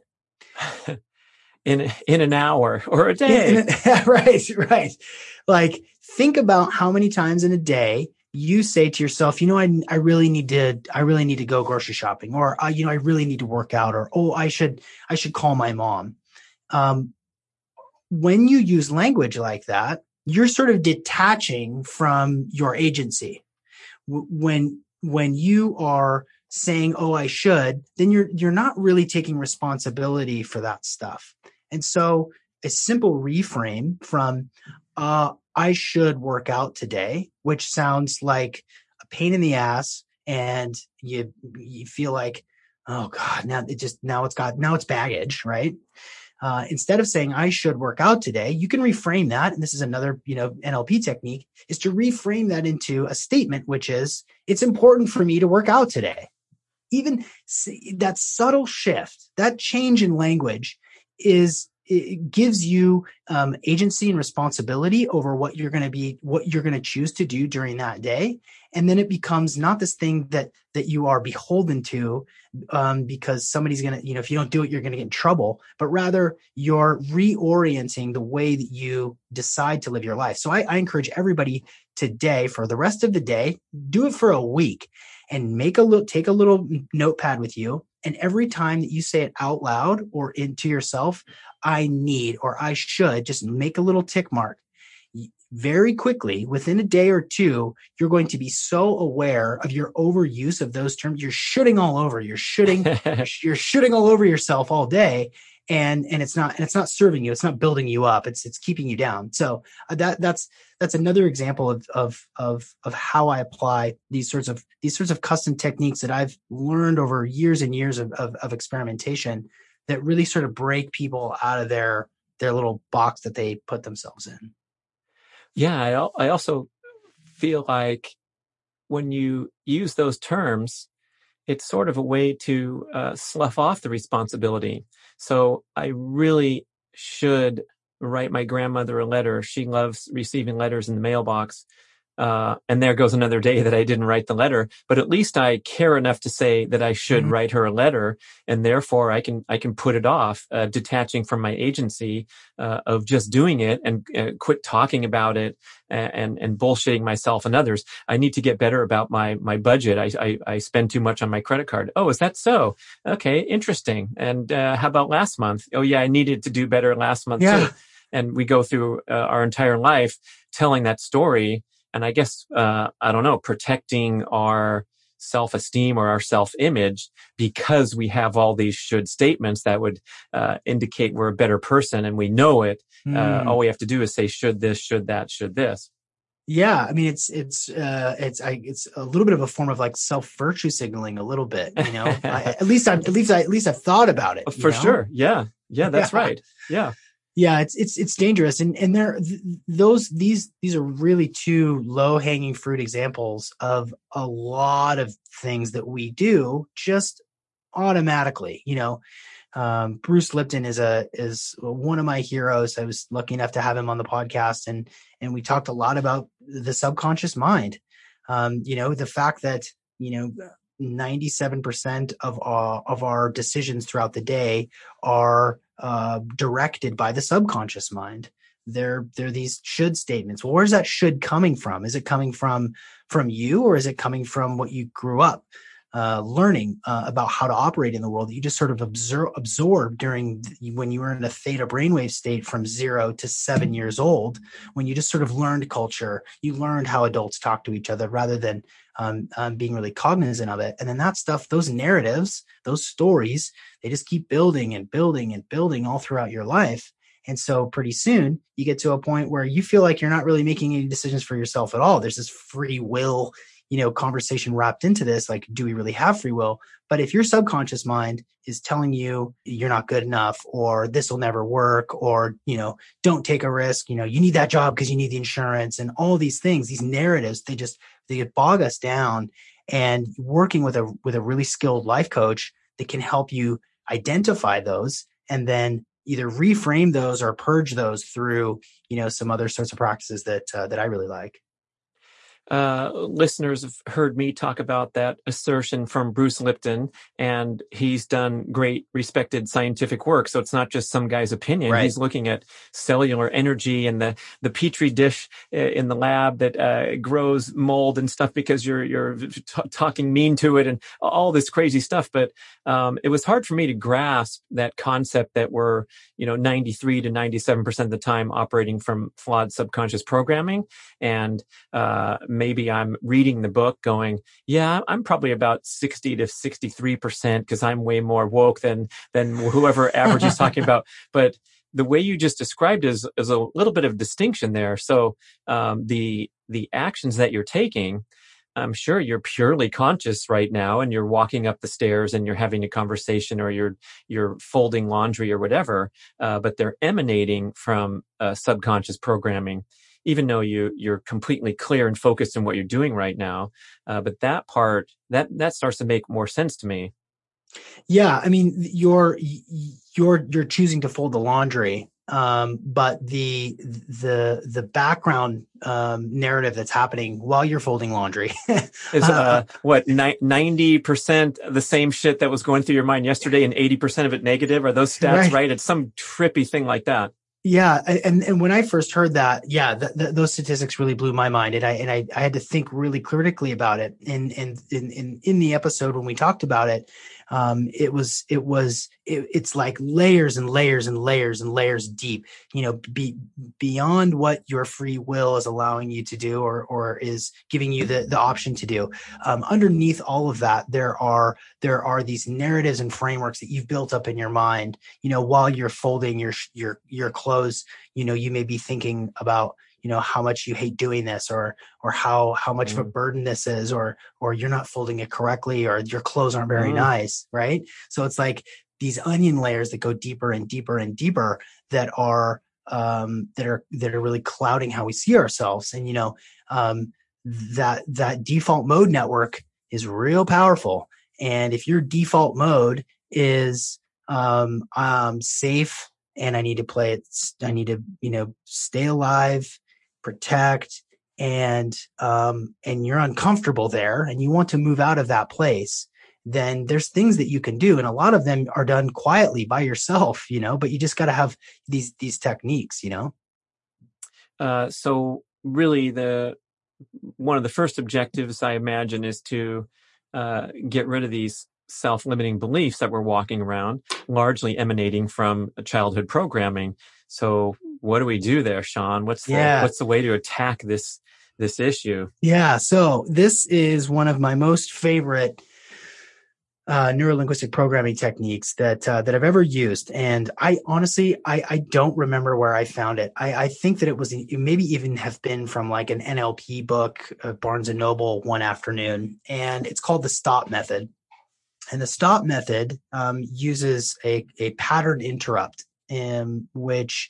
in in an hour or a day. In, in a, right, right. Like, think about how many times in a day you say to yourself, you know, I, I really need to, I really need to go grocery shopping, or, uh, you know, I really need to work out, or, oh, I should, I should call my mom. Um, when you use language like that, you're sort of detaching from your agency. W- when, when you are saying, oh, I should, then you're, you're not really taking responsibility for that stuff. And so a simple reframe from, uh, I should work out today, which sounds like a pain in the ass, and you you feel like, oh God, now it just now it's got now it's baggage, right? Uh, instead of saying I should work out today, you can reframe that, and this is another you know N L P technique, is to reframe that into a statement, which is, it's important for me to work out today. Even that subtle shift, that change in language, is it gives you um, agency and responsibility over what you're going to be, what you're going to choose to do during that day. And then it becomes not this thing that, that you are beholden to um, because somebody's going to, you know, if you don't do it, you're going to get in trouble, but rather you're reorienting the way that you decide to live your life. So I, I encourage everybody today, for the rest of the day, do it for a week and make a little, take a little notepad with you And every time that you say it out loud or into yourself, I need, or I should, just make a little tick mark. Very quickly, within a day or two, you're going to be so aware of your overuse of those terms. You're shooting all over. You're shooting, you're shooting all over yourself all day. And, and it's not, and it's not serving you. It's not building you up. It's, it's keeping you down. So uh, that, that's, that's another example of, of, of, of how I apply these sorts of, these sorts of custom techniques that I've learned over years and years of, of, of experimentation that really sort of break people out of their, their little box that they put themselves in. Yeah. I, I also feel like when you use those terms, it's sort of a way to uh, slough off the responsibility. So I really should write my grandmother a letter. She loves receiving letters in the mailbox. Uh, and there goes another day that I didn't write the letter, but at least I care enough to say that I should mm-hmm. write her a letter. And therefore I can, I can put it off, uh, detaching from my agency, uh, of just doing it and uh, quit talking about it and, and, and bullshitting myself and others. I need to get better about my, my budget. I, I, I spend too much on my credit card. Oh, is that so? Okay. Interesting. And, uh, how about last month? Oh yeah, I needed to do better last month yeah. too. And we go through uh, our entire life telling that story. And I guess, uh, I don't know, protecting our self-esteem or our self-image because we have all these should statements that would uh, indicate we're a better person and we know it. Mm. Uh, all we have to do is say, should this, should that, should this. Yeah. I mean, it's, it's, uh, it's, I, it's a little bit of a form of like self-virtue signaling a little bit, you know, I, at least I, at least I, at least I've thought about it. For know? sure. Yeah. Yeah. That's yeah. right. Yeah. Yeah, it's it's it's dangerous, and and there th- those these these are really two low hanging fruit examples of a lot of things that we do just automatically. You know, um, Bruce Lipton is a is one of my heroes. I was lucky enough to have him on the podcast, and and we talked a lot about the subconscious mind. Um, you know, the fact that you know. ninety-seven percent of our, of our decisions throughout the day are uh, directed by the subconscious mind. They're, they're these should statements. Well, where's that should coming from? Is it coming from, from you, or is it coming from what you grew up uh, learning uh, about how to operate in the world that you just sort of absorb, absorb during the, when you were in a theta brainwave state from zero to seven years old, when you just sort of learned culture, you learned how adults talk to each other rather than Um, um, being really cognizant of it. And then that stuff, those narratives, those stories, they just keep building and building and building all throughout your life. And so pretty soon you get to a point where you feel like you're not really making any decisions for yourself at all. There's this free will, you know, conversation wrapped into this. Like, do we really have free will? But if your subconscious mind is telling you you're not good enough, or this will never work, or, you know, don't take a risk, you know, you need that job because you need the insurance, and all these things, these narratives, they just, they bog us down. And working with a, with a really skilled life coach that can help you identify those and then either reframe those or purge those through, you know, some other sorts of practices that, uh, that I really like. Uh, listeners have heard me talk about that assertion from Bruce Lipton, and he's done great respected scientific work. So it's not just some guy's opinion. Right. He's looking at cellular energy and the, the petri dish in the lab that uh, grows mold and stuff because you're, you're t- talking mean to it and all this crazy stuff. But, um, it was hard for me to grasp that concept that we're, you know, ninety-three to ninety-seven percent of the time operating from flawed subconscious programming. And, uh, maybe I'm reading the book going, yeah, I'm probably about sixty to sixty-three percent because I'm way more woke than, than whoever average is talking about. But the way you just described is, is a little bit of distinction there. So, um, the, the actions that you're taking, I'm sure you're purely conscious right now and you're walking up the stairs and you're having a conversation or you're, you're folding laundry or whatever. Uh, but they're emanating from, uh, subconscious programming. Even though you, you're completely clear and focused on what you're doing right now. Uh, but that part, that, that starts to make more sense to me. Yeah. I mean, you're, you're, you're choosing to fold the laundry. Um, but the, the, the background, um, narrative that's happening while you're folding laundry is, uh, what, ninety percent the same shit that was going through your mind yesterday and eighty percent of it negative? Are those stats right? right? It's some trippy thing like that. Yeah. And, and when I first heard that, yeah, th- th- those statistics really blew my mind. And I, and I, I had to think really critically about it. And, and in, in, in the episode when we talked about it, Um, it was, it was, it, it's like layers and layers and layers and layers deep, you know, be, beyond what your free will is allowing you to do, or, or is giving you the, the option to do. Um, underneath all of that, there are, there are these narratives and frameworks that you've built up in your mind, you know, while you're folding your, your, your clothes. You know, you may be thinking about, you know, how much you hate doing this, or, or how, how much mm. of a burden this is, or, or you're not folding it correctly, or your clothes aren't very mm. nice. Right. So it's like these onion layers that go deeper and deeper and deeper that are, um, that are, that are really clouding how we see ourselves. And, you know, um, that, that default mode network is real powerful. And if your default mode is, um, um, safe, and I need to play it, I need to, you know, stay alive, protect, and, um, and you're uncomfortable there and you want to move out of that place, then there's things that you can do. And a lot of them are done quietly by yourself, you know, but you just got to have these, these techniques, you know? Uh, so really the, one of the first objectives I imagine is to, uh, get rid of these self-limiting beliefs that we're walking around, largely emanating from childhood programming. So what do we do there, Sean? What's the, yeah. what's the way to attack this, this issue? Yeah. So this is one of my most favorite, uh, neurolinguistic programming techniques that, uh, that I've ever used. And I honestly, I, I don't remember where I found it. I, I think that it was it maybe even have been from like an N L P book, uh, Barnes and Noble one afternoon. And it's called the STOP method. And the STOP method um, uses a, a pattern interrupt, um, which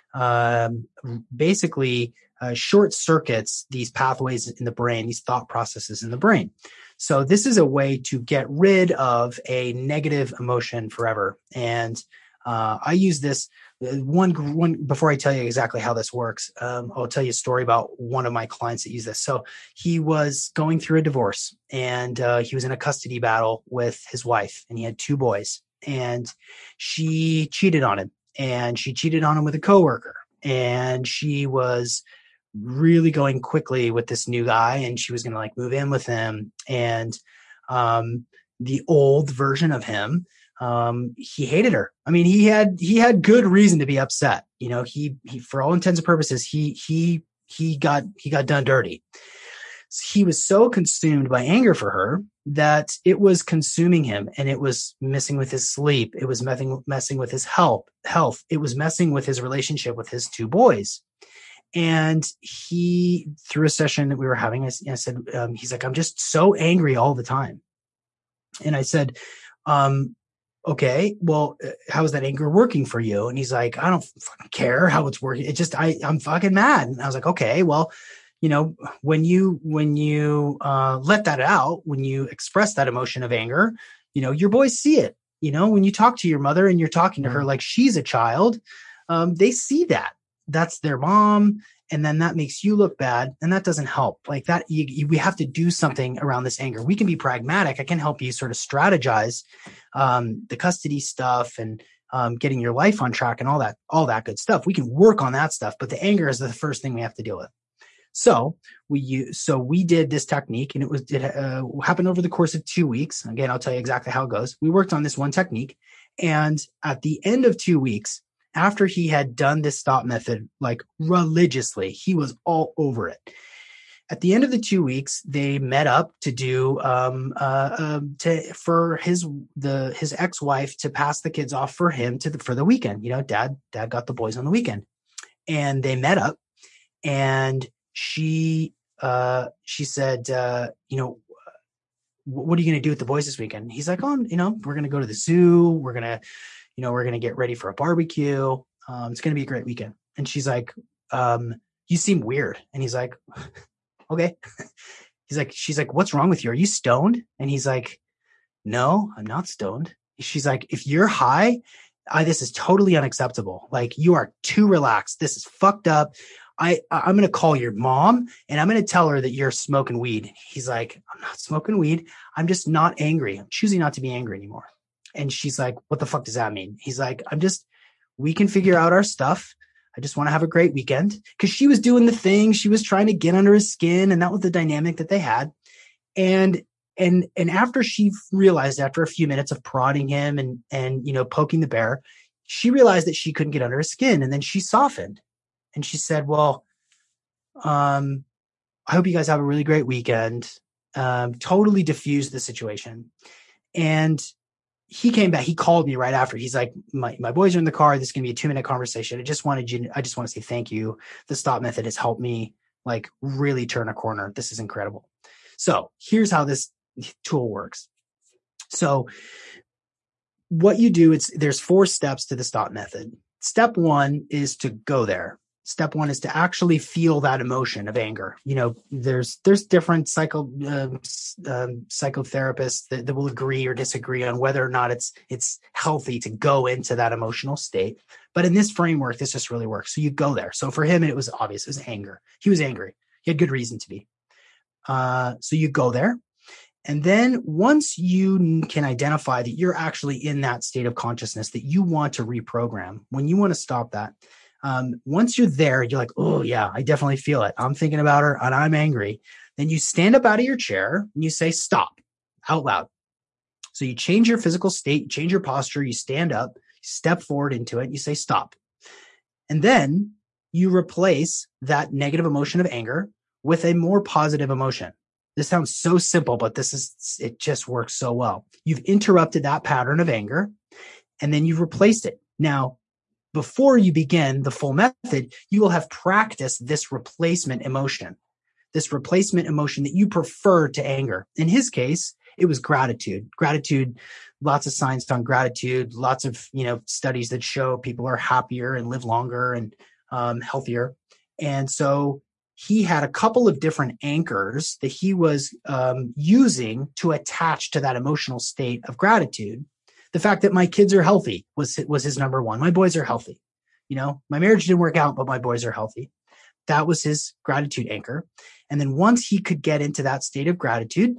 um, basically uh, short circuits these pathways in the brain, these thought processes in the brain. So this is a way to get rid of a negative emotion forever. And uh, I use this one, one before I tell you exactly how this works. Um, I'll tell you a story about one of my clients that use this. So he was going through a divorce, and uh, he was in a custody battle with his wife, and he had two boys, and she cheated on him, and she cheated on him with a coworker, and she was really going quickly with this new guy, and she was going to like move in with him. And um, the old version of him, um, he hated her. I mean, he had, he had good reason to be upset. You know, he, he, for all intents and purposes, he, he, he got, he got done dirty. He was so consumed by anger for her that it was consuming him, and it was messing with his sleep. It was messing, messing with his health, health. It was messing with his relationship with his two boys. And he, through a session that we were having, I, I said, um, he's like, I'm just so angry all the time. And I said, um, okay, well, how is that anger working for you? And he's like, I don't fucking care how it's working. It just, I, I'm fucking mad. And I was like, okay, well, you know, when you, when you, uh, let that out, when you express that emotion of anger, you know, your boys see it. You know, when you talk to your mother and you're talking to her like she's a child, um, they see that. That's their mom. And then that makes you look bad. And that doesn't help. Like that, you, you, we have to do something around this anger. We can be pragmatic. I can help you sort of strategize um, the custody stuff and um, getting your life on track and all that, all that good stuff. We can work on that stuff, but the anger is the first thing we have to deal with. So we use, so we did this technique, and it was, it uh, happened over the course of two weeks. Again, I'll tell you exactly how it goes. We worked on this one technique, and at the end of two weeks, after he had done this STOP method, like religiously, he was all over it. At the end of the two weeks, they met up to do, um, uh, um, to, for his, the, his ex-wife to pass the kids off for him to the, for the weekend. You know, dad, dad got the boys on the weekend, and they met up, and she, uh, she said, uh, you know, what are you going to do with the boys this weekend? He's like, oh, you know, we're going to go to the zoo. We're going to, you know, we're going to get ready for a barbecue. Um, it's going to be a great weekend. And she's like, um, you seem weird. And he's like, okay. He's like, she's like, what's wrong with you? Are you stoned? And he's like, no, I'm not stoned. She's like, if you're high, I, this is totally unacceptable. Like, you are too relaxed. This is fucked up. I, I'm going to call your mom, and I'm going to tell her that you're smoking weed. He's like, I'm not smoking weed. I'm just not angry. I'm choosing not to be angry anymore. And she's like, what the fuck does that mean? He's like, I'm just, we can figure out our stuff. I just want to have a great weekend. Cause she was doing the thing. She was trying to get under his skin. And that was the dynamic that they had. And And, and after she realized, after a few minutes of prodding him and, and, you know, poking the bear, she realized that she couldn't get under his skin. And then she softened and she said, well, um, I hope you guys have a really great weekend. Um, totally diffused the situation. And he came back. He called me right after. He's like, my, my boys are in the car. This is going to be a two minute conversation. I just wanted you, I just want to say thank you. The STOP method has helped me like really turn a corner. This is incredible. So here's how this tool works. So what you do, it's, there's four steps to the STOP method. Step one is to go there. Step one is to actually feel that emotion of anger. You know, there's there's different psycho um, um, psychotherapists that, that will agree or disagree on whether or not it's it's healthy to go into that emotional state. But in this framework, this just really works. So you go there. So for him, it was obvious. It was anger. He was angry. He had good reason to be. Uh, so you go there. And then once you can identify that you're actually in that state of consciousness that you want to reprogram, when you want to stop that, Um, once you're there, you're like, oh yeah, I definitely feel it. I'm thinking about her and I'm angry. Then you stand up out of your chair and you say, stop out loud. So you change your physical state, change your posture, you stand up, you step forward into it, and you say, stop. And then you replace that negative emotion of anger with a more positive emotion. This sounds so simple, but this is, it just works so well. You've interrupted that pattern of anger and then you've replaced it. Now, before you begin the full method, you will have practiced this replacement emotion, this replacement emotion that you prefer to anger. In his case, it was gratitude. Gratitude, lots of science on gratitude, lots of, you know, studies that show people are happier and live longer and um, healthier. And so he had a couple of different anchors that he was um, using to attach to that emotional state of gratitude. The fact that my kids are healthy was, was his number one. My boys are healthy. You know, my marriage didn't work out, but my boys are healthy. That was his gratitude anchor. And then once he could get into that state of gratitude,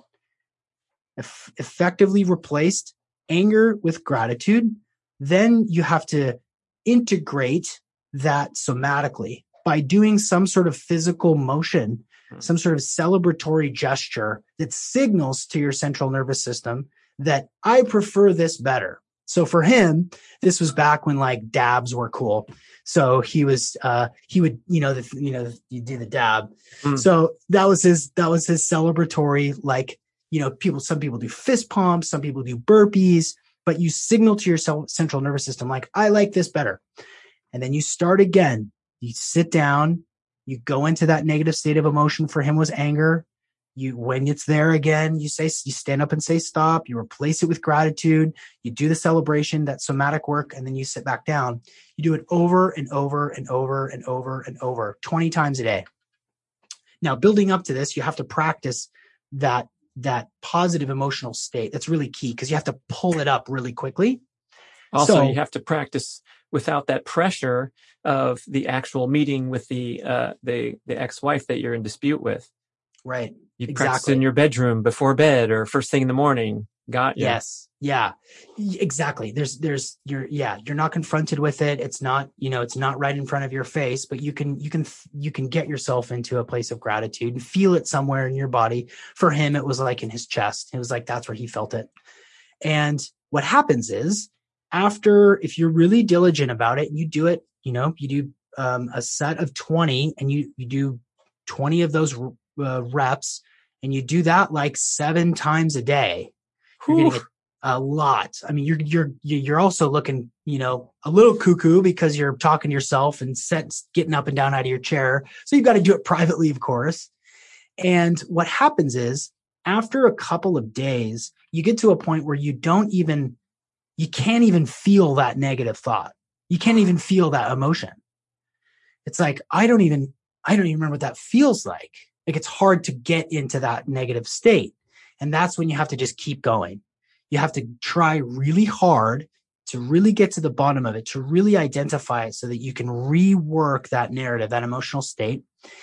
eff- effectively replaced anger with gratitude, then you have to integrate that somatically by doing some sort of physical motion, some sort of celebratory gesture that signals to your central nervous system that I prefer this better. So for him, this was back when like dabs were cool. So he was, uh, he would, you know, the, you know, you do the dab. Mm. So that was his, that was his celebratory, like, you know, people, some people do fist pumps, some people do burpees, but you signal to your central nervous system, like, I like this better. And then you start again, you sit down, you go into that negative state of emotion. For him was anger. You, when it's there again, you say, you stand up and say, stop, you replace it with gratitude, you do the celebration, that somatic work, and then you sit back down. You do it over and over and over and over and over, twenty times a day. Now, building up to this, you have to practice that, that positive emotional state. That's really key because you have to pull it up really quickly. Also, so, you have to practice without that pressure of the actual meeting with the, uh, the, the ex-wife that you're in dispute with. Right. You exactly. practice in your bedroom before bed or first thing in the morning. Got you. Yes. Yeah, exactly. There's, there's, you're, yeah, you're not confronted with it. It's not, you know, it's not right in front of your face, but you can, you can, you can get yourself into a place of gratitude and feel it somewhere in your body. For him, it was like in his chest. It was like, that's where he felt it. And what happens is after, if you're really diligent about it, you do it, you know, you do um, a set of twenty and you, you do twenty of those uh, reps and you do that like seven times a day. You're getting a, a lot. I mean, you're, you're, you're also looking, you know, a little cuckoo because you're talking to yourself and set, getting up and down out of your chair. So you've got to do it privately, of course. And what happens is after a couple of days, you get to a point where you don't even, you can't even feel that negative thought. You can't even feel that emotion. It's like, I don't even, I don't even remember what that feels like. Like it's hard to get into that negative state. And that's when you have to just keep going. You have to try really hard to really get to the bottom of it, to really identify it so that you can rework that narrative, that emotional state.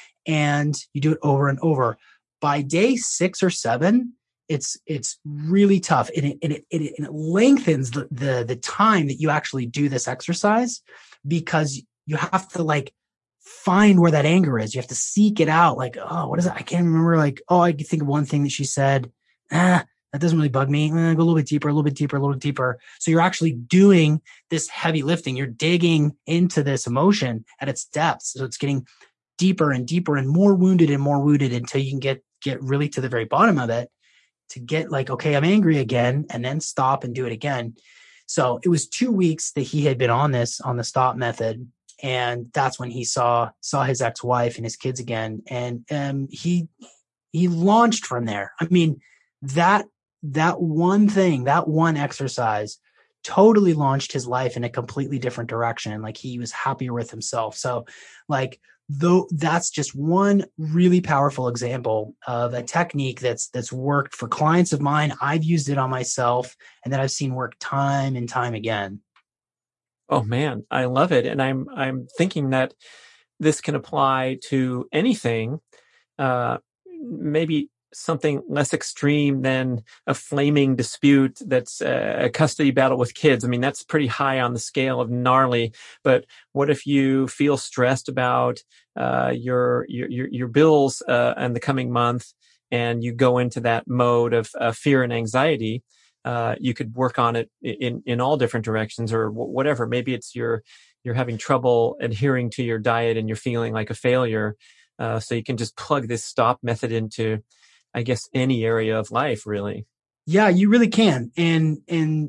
And you do it over and over. By day six or seven, it's, it's really tough. And it, and it, it, it lengthens the, the, the time that you actually do this exercise because you have to like find where that anger is. You have to seek it out. Like, oh, what is it? I can't remember. Like, oh, I can think of one thing that she said. ah, that doesn't really bug me. Eh, go a little bit deeper, a little bit deeper, a little deeper. So you're actually doing this heavy lifting. You're digging into this emotion at its depths. So it's getting deeper and deeper and more wounded and more wounded until you can get, get really to the very bottom of it to get like, okay, I'm angry again, and then stop and do it again. So it was two weeks that he had been on this, on the stop method. And that's when he saw, saw his ex-wife and his kids again. And, um, he, he launched from there. I mean, that, that one thing, that one exercise totally launched his life in a completely different direction. Like he was happier with himself. So like, though that's just one really powerful example of a technique that's, that's worked for clients of mine. I've used it on myself and that I've seen work time and time again. Oh man, I love it. And I'm, I'm thinking that this can apply to anything, uh, maybe something less extreme than a flaming dispute that's a custody battle with kids. I mean, that's pretty high on the scale of gnarly. But what if you feel stressed about uh, your, your your bills uh, in the coming month, and you go into that mode of uh, fear and anxiety? Uh, you could work on it in in all different directions, or whatever. Maybe it's you're you're having trouble adhering to your diet and you're feeling like a failure. Uh, so you can just plug this stop method into, I guess, any area of life, really. Yeah, you really can. And, and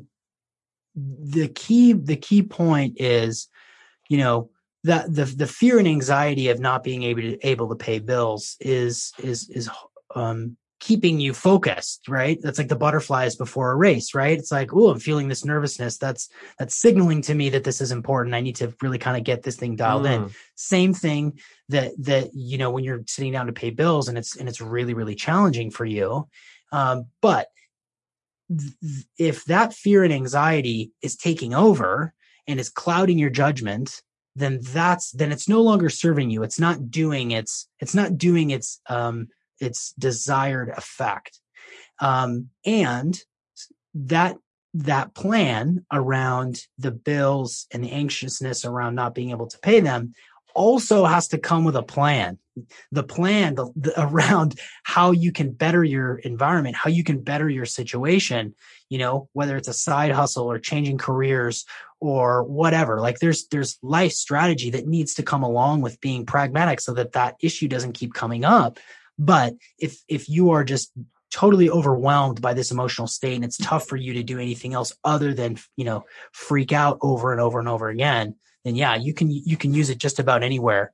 the key, the key point is, you know, that the, the fear and anxiety of not being able to, able to pay bills is, is, is, um, keeping you focused, right? That's like the butterflies before a race, right? It's like, oh, I'm feeling this nervousness. That's, that's signaling to me that this is important. I need to really kind of get this thing dialed mm. in. Same thing that, that, you know, when you're sitting down to pay bills and it's, and it's really, really challenging for you. Um, but th- if that fear and anxiety is taking over and is clouding your judgment, then that's, then it's no longer serving you. It's not doing its, it's not doing its, um, its desired effect. Um, and that, that plan around the bills and the anxiousness around not being able to pay them also has to come with a plan. The plan the, the, around how you can better your environment, how you can better your situation, you know, whether it's a side hustle or changing careers or whatever. Like there's, there's life strategy that needs to come along with being pragmatic so that that issue doesn't keep coming up. But if, if you are just totally overwhelmed by this emotional state and it's tough for you to do anything else other than, you know, freak out over and over and over again, then yeah, you can, you can use it just about anywhere.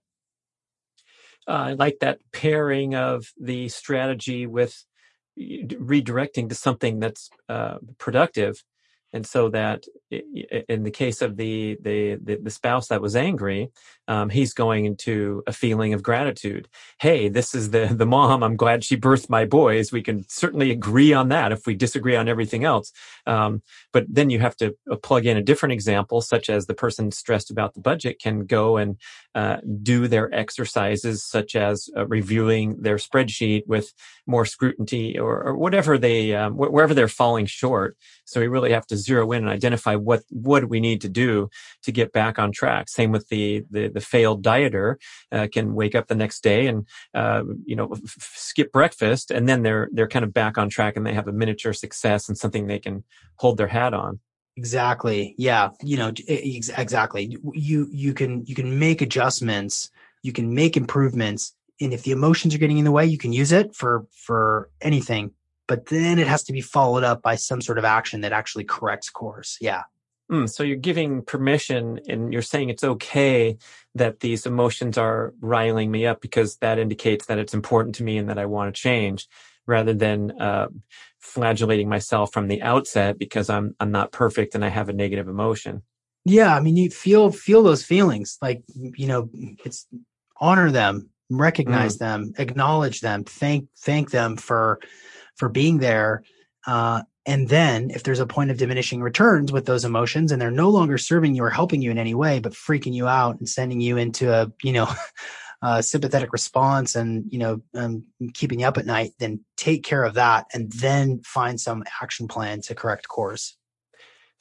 Uh, I like that pairing of the strategy with redirecting to something that's uh, productive. And so that in the case of the, the, the spouse that was angry, um, he's going into a feeling of gratitude. Hey, this is the, the mom. I'm glad she birthed my boys. We can certainly agree on that if we disagree on everything else. Um, but then you have to plug in a different example, such as the person stressed about the budget can go and uh, do their exercises, such as uh, reviewing their spreadsheet with more scrutiny or, or whatever they, um, wh- wherever they're falling short. So we really have to zero in and identify what, what we need to do to get back on track. Same with the, the, the failed dieter, uh, can wake up the next day and, uh, you know, f- skip breakfast, and then they're, they're kind of back on track and they have a miniature success and something they can hold their hat on. Exactly. Yeah. You know, ex- exactly. You, you can, you can make adjustments, you can make improvements. And if the emotions are getting in the way, you can use it for, for anything. But then it has to be followed up by some sort of action that actually corrects course. Yeah. Mm, so you're giving permission and you're saying it's okay that these emotions are riling me up because that indicates that it's important to me and that I want to change, rather than uh, flagellating myself from the outset because I'm I'm not perfect and I have a negative emotion. Yeah. I mean, you feel, feel those feelings, like, you know, it's honor them, recognize mm. them, acknowledge them, thank, thank them for, for being there. Uh, and then if there's a point of diminishing returns with those emotions and they're no longer serving you or helping you in any way, but freaking you out and sending you into a, you know, a sympathetic response and, you know, um, keeping you up at night, then take care of that and then find some action plan to correct course.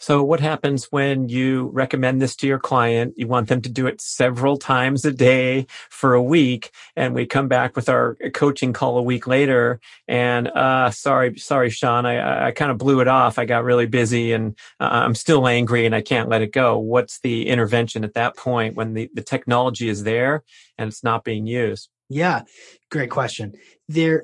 So what happens when you recommend this to your client? You want them to do it several times a day for a week, and we come back with our coaching call a week later, and uh, sorry, sorry, Sean, I, I kind of blew it off. I got really busy, and uh, I'm still angry, and I can't let it go. What's the intervention at that point when the, the technology is there and it's not being used? Yeah, great question. There,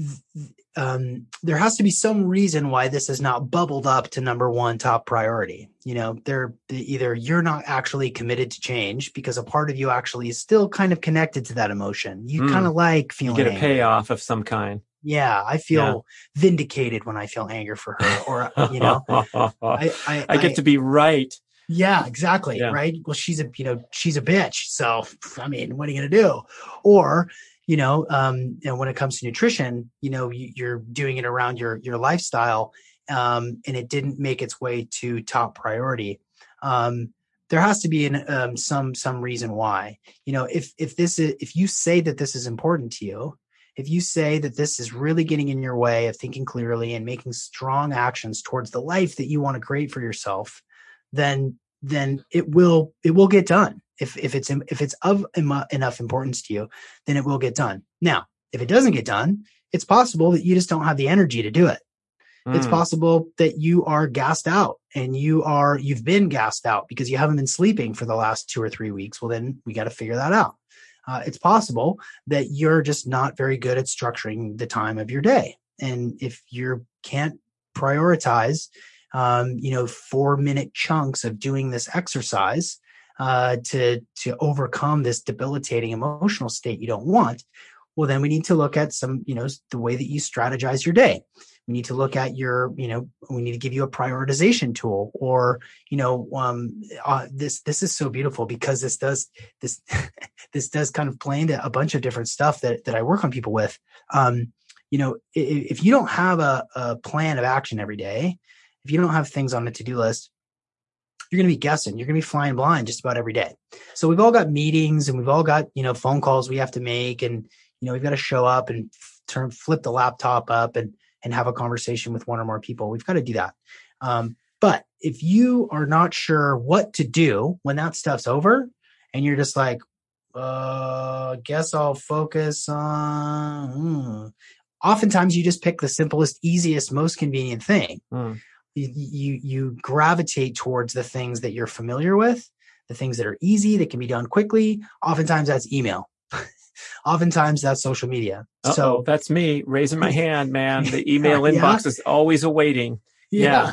um, there has to be some reason why this is not bubbled up to number one top priority. You know, there either you're not actually committed to change because a part of you actually is still kind of connected to that emotion. You mm. kind of like feeling you get a angry. payoff of some kind. Yeah, I feel yeah. vindicated when I feel anger for her, or you know, I, I, I get I, to be right. Yeah, exactly. Yeah. Right. Well, she's a, you know, she's a bitch. So, I mean, what are you going to do? Or, you know, um, you know, when it comes to nutrition, you know, you, you're doing it around your, your lifestyle, um, and it didn't make its way to top priority. Um, there has to be an, um, some, some reason why, you know, if, if this is, if you say that this is important to you, if you say that this is really getting in your way of thinking clearly and making strong actions towards the life that you want to create for yourself, then then it will it will get done. If if it's if it's of em- enough importance to you, then it will get done. Now, if it doesn't get done, it's possible that you just don't have the energy to do it. Mm. It's possible that you are gassed out and you are you've been gassed out because you haven't been sleeping for the last two or three weeks. Well, then we got to figure that out. Uh, it's possible that you're just not very good at structuring the time of your day, and if you can't prioritize Um, you know, four minute chunks of doing this exercise uh, to to overcome this debilitating emotional state you don't want, well, then we need to look at some, you know, the way that you strategize your day. We need to look at your, you know, we need to give you a prioritization tool, or, you know, um, uh, this this is so beautiful because this does this this does kind of play into a bunch of different stuff that that I work on people with. Um, you know, if, if you don't have a, a plan of action every day, if you don't have things on the to-do list, you're going to be guessing. You're going to be flying blind just about every day. So we've all got meetings and we've all got, you know, phone calls we have to make, and, you know, we've got to show up and turn, flip the laptop up and, and have a conversation with one or more people. We've got to do that. Um, but if you are not sure what to do when that stuff's over and you're just like, uh, guess I'll focus on, hmm. Oftentimes you just pick the simplest, easiest, most convenient thing. Mm. You, you you gravitate towards the things that you're familiar with, the things that are easy, that can be done quickly. Oftentimes that's email. Oftentimes that's social media. Uh-oh, so that's me raising my hand, man. The email yeah. inbox is always awaiting. Yeah. yeah.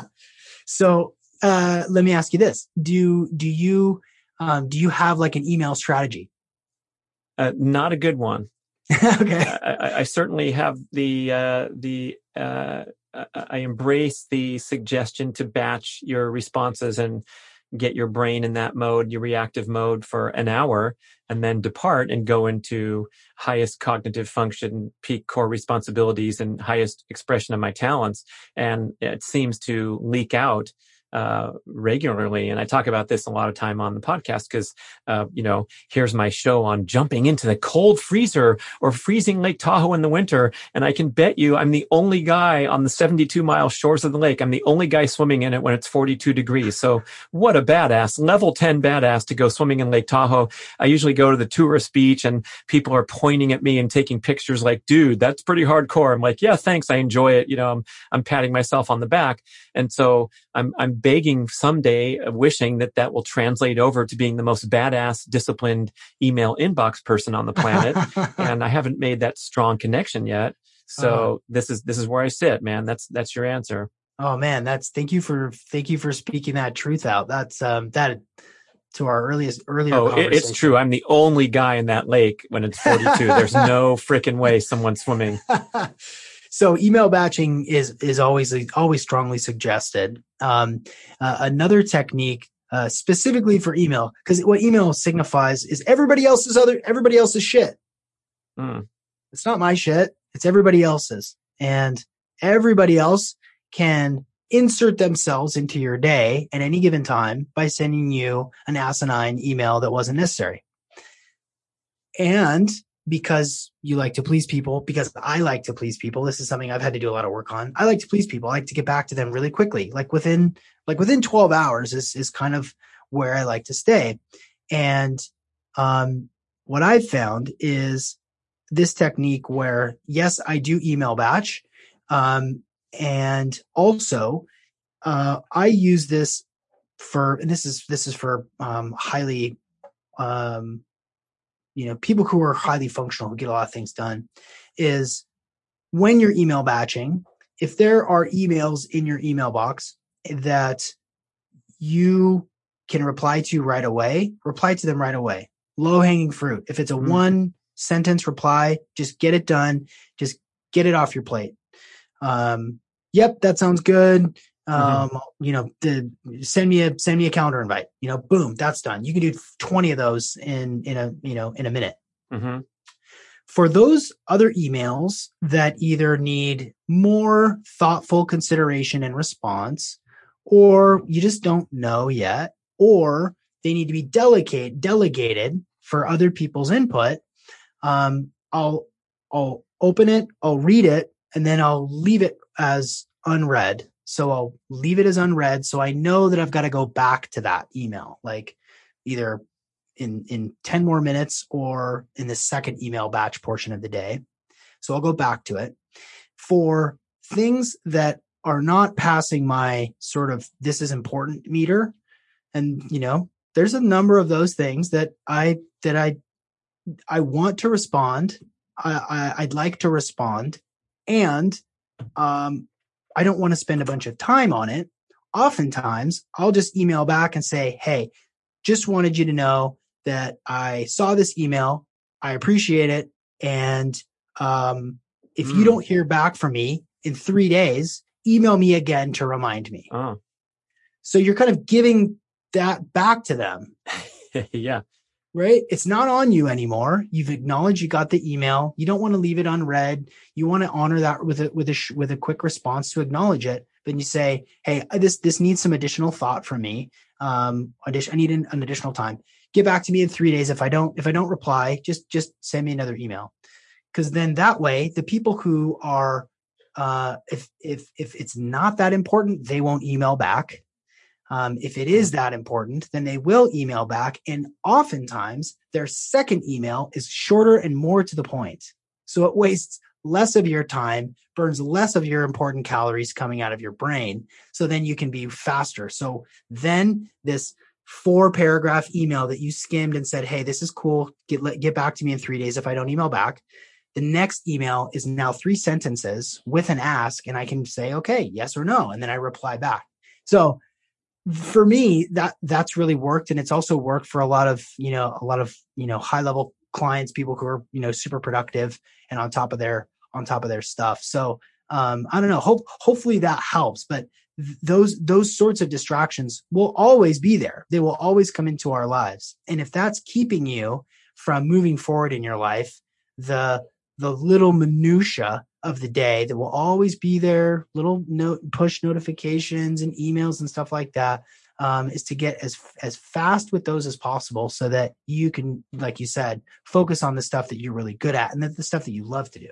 So uh, let me ask you this: Do do you um, do you have like an email strategy? Uh, not a good one. Okay. I, I certainly have the uh, the. Uh, I embrace the suggestion to batch your responses and get your brain in that mode, your reactive mode, for an hour, and then depart and go into highest cognitive function, peak core responsibilities, and highest expression of my talents. And it seems to leak out uh, regularly. And I talk about this a lot of time on the podcast because, uh, you know, here's my show on jumping into the cold freezer or freezing Lake Tahoe in the winter. And I can bet you I'm the only guy on the seventy-two mile shores of the lake. I'm the only guy swimming in it when it's forty-two degrees. So what a badass, level ten badass to go swimming in Lake Tahoe. I usually go to the tourist beach and people are pointing at me and taking pictures like, dude, that's pretty hardcore. I'm like, yeah, thanks. I enjoy it. You know, I'm, I'm patting myself on the back. And so I'm, I'm begging someday, uh, wishing that that will translate over to being the most badass, disciplined email inbox person on the planet. And I haven't made that strong connection yet. So uh, this is, this is where I sit, man. That's, that's your answer. Oh man, that's, thank you for, thank you for speaking that truth out. That's, um, that to our earliest, earlier oh, conversation. It's true. I'm the only guy in that lake when it's forty-two. There's no freaking way someone's swimming. So email batching is is always always strongly suggested. Um, uh, another technique uh, specifically for email, because what email signifies is everybody else's other everybody else's shit. Mm. It's not my shit. It's everybody else's, and everybody else can insert themselves into your day at any given time by sending you an asinine email that wasn't necessary. And because you like to please people, because I like to please people. This is something I've had to do a lot of work on. I like to please people. I like to get back to them really quickly. Like within, like within twelve hours is, is kind of where I like to stay. And, um, what I've found is this technique where, yes, I do email batch. Um, and also, uh, I use this for, and this is, this is for, um, highly, um, you know, people who are highly functional, who get a lot of things done, is when you're email batching, if there are emails in your email box that you can reply to right away, reply to them right away. Low hanging fruit. If it's a mm-hmm. one sentence reply, just get it done. Just get it off your plate. Um, yep, that sounds good. Um, mm-hmm. you know, the, send me a, send me a calendar invite, you know, boom, that's done. You can do twenty of those in, in a, you know, in a minute. Mm-hmm. For those other emails that either need more thoughtful consideration and response, or you just don't know yet, or they need to be delegate, delegated for other people's input, um, I'll, I'll open it, I'll read it, and then I'll leave it as unread. So I'll leave it as unread. So I know that I've got to go back to that email, like either in, in ten more minutes or in the second email batch portion of the day. So I'll go back to it. For things that are not passing my sort of, this is important meter. And, you know, there's a number of those things that I, that I, I want to respond. I, I I'd like to respond. And, um, I don't want to spend a bunch of time on it. Oftentimes I'll just email back and say, hey, just wanted you to know that I saw this email. I appreciate it. And, um, if mm. you don't hear back from me in three days, email me again to remind me. Oh. So you're kind of giving that back to them. Yeah. Right? It's not on you anymore. You've acknowledged you got the email. You don't want to leave it unread. You want to honor that with a, with a, with a quick response to acknowledge it. Then you say, hey, this, this needs some additional thought from me. Um, addition, I need an, an additional time. Get back to me in three days. If I don't, if I don't reply, just, just send me another email. Cause then that way the people who are, uh, if, if, if it's not that important, they won't email back. Um, if it is that important, then they will email back. And oftentimes their second email is shorter and more to the point. So it wastes less of your time, burns less of your important calories coming out of your brain. So then you can be faster. So then this four paragraph email that you skimmed and said, hey, this is cool. Get, get back to me in three days if I don't email back. The next email is now three sentences with an ask. And I can say, okay, yes or no. And then I reply back. So for me, that that's really worked. And it's also worked for a lot of, you know, a lot of, you know, high level clients, people who are, you know, super productive and on top of their, on top of their stuff. So, um, I don't know, hope, hopefully that helps, but th- those, those sorts of distractions will always be there. They will always come into our lives. And if that's keeping you from moving forward in your life, the, the little minutia of the day that will always be there, little note, push notifications and emails and stuff like that, um, is to get as, as fast with those as possible so that you can, like you said, focus on the stuff that you're really good at and the, the stuff that you love to do.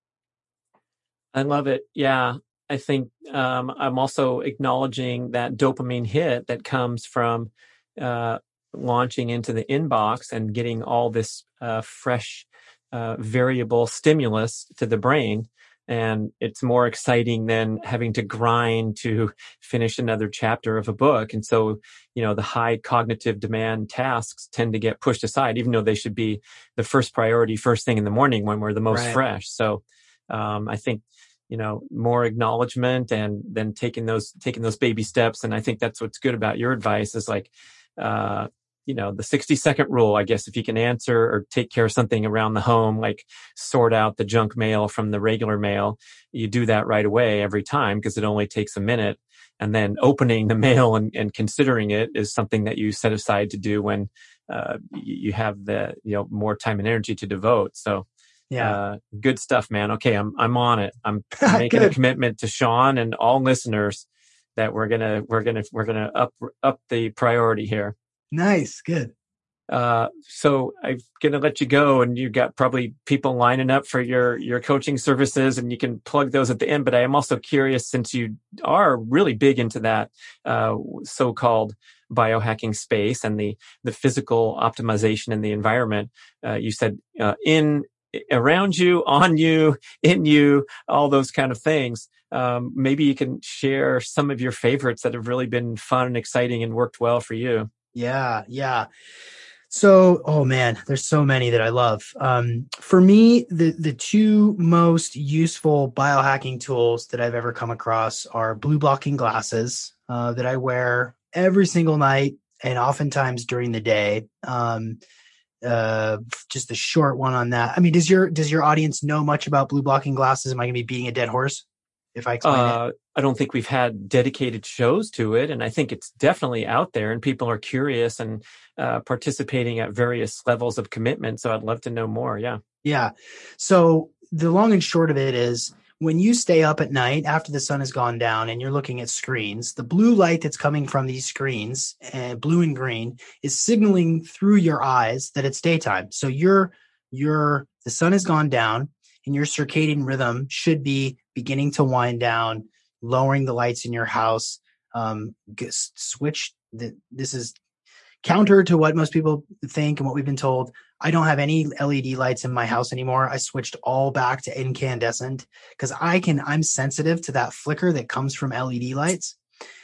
I love it. Yeah. I think, um, I'm also acknowledging that dopamine hit that comes from, uh, launching into the inbox and getting all this, uh, fresh, uh, variable stimulus to the brain. And it's more exciting than having to grind to finish another chapter of a book. And so, you know, the high cognitive demand tasks tend to get pushed aside, even though they should be the first priority first thing in the morning when we're the most right. fresh. So, um, I think, you know, more acknowledgement and then taking those, taking those baby steps. And I think that's what's good about your advice is like, uh, you know, the sixty second rule, I guess, if you can answer or take care of something around the home, like sort out the junk mail from the regular mail, you do that right away every time because it only takes a minute. And then opening the mail and, and considering it is something that you set aside to do when, uh, you have the, you know, more time and energy to devote. So, yeah, uh, good stuff, man. Okay. I'm, I'm on it. I'm making a commitment to Sean and all listeners that we're going to, we're going to, we're going to up, up the priority here. Nice. Good. Uh, so I'm going to let you go, and you've got probably people lining up for your, your coaching services, and you can plug those at the end. But I am also curious, since you are really big into that, uh, so-called biohacking space and the, the physical optimization in the environment, uh, you said, uh, in, around you, on you, in you, all those kind of things. Um, maybe you can share some of your favorites that have really been fun and exciting and worked well for you. Yeah, yeah. So, oh man, there's so many that I love. Um, for me, the the two most useful biohacking tools that I've ever come across are blue blocking glasses uh, that I wear every single night and oftentimes during the day. Um, uh, just a short one on that. I mean, does your does your audience know much about blue blocking glasses? Am I going to be beating a dead horse if I explain Uh, it? I don't think we've had dedicated shows to it, and I think it's definitely out there, and people are curious and uh, participating at various levels of commitment. So I'd love to know more. Yeah. Yeah. So the long and short of it is, when you stay up at night after the sun has gone down and you're looking at screens, the blue light that's coming from these screens, uh, blue and green, is signaling through your eyes that it's daytime. So you're, you're, the sun has gone down and your circadian rhythm should be beginning to wind down, lowering the lights in your house. Um, switch the, this is counter to what most people think and what we've been told. I don't have any L E D lights in my house anymore. I switched all back to incandescent because I can, I'm sensitive to that flicker that comes from L E D lights.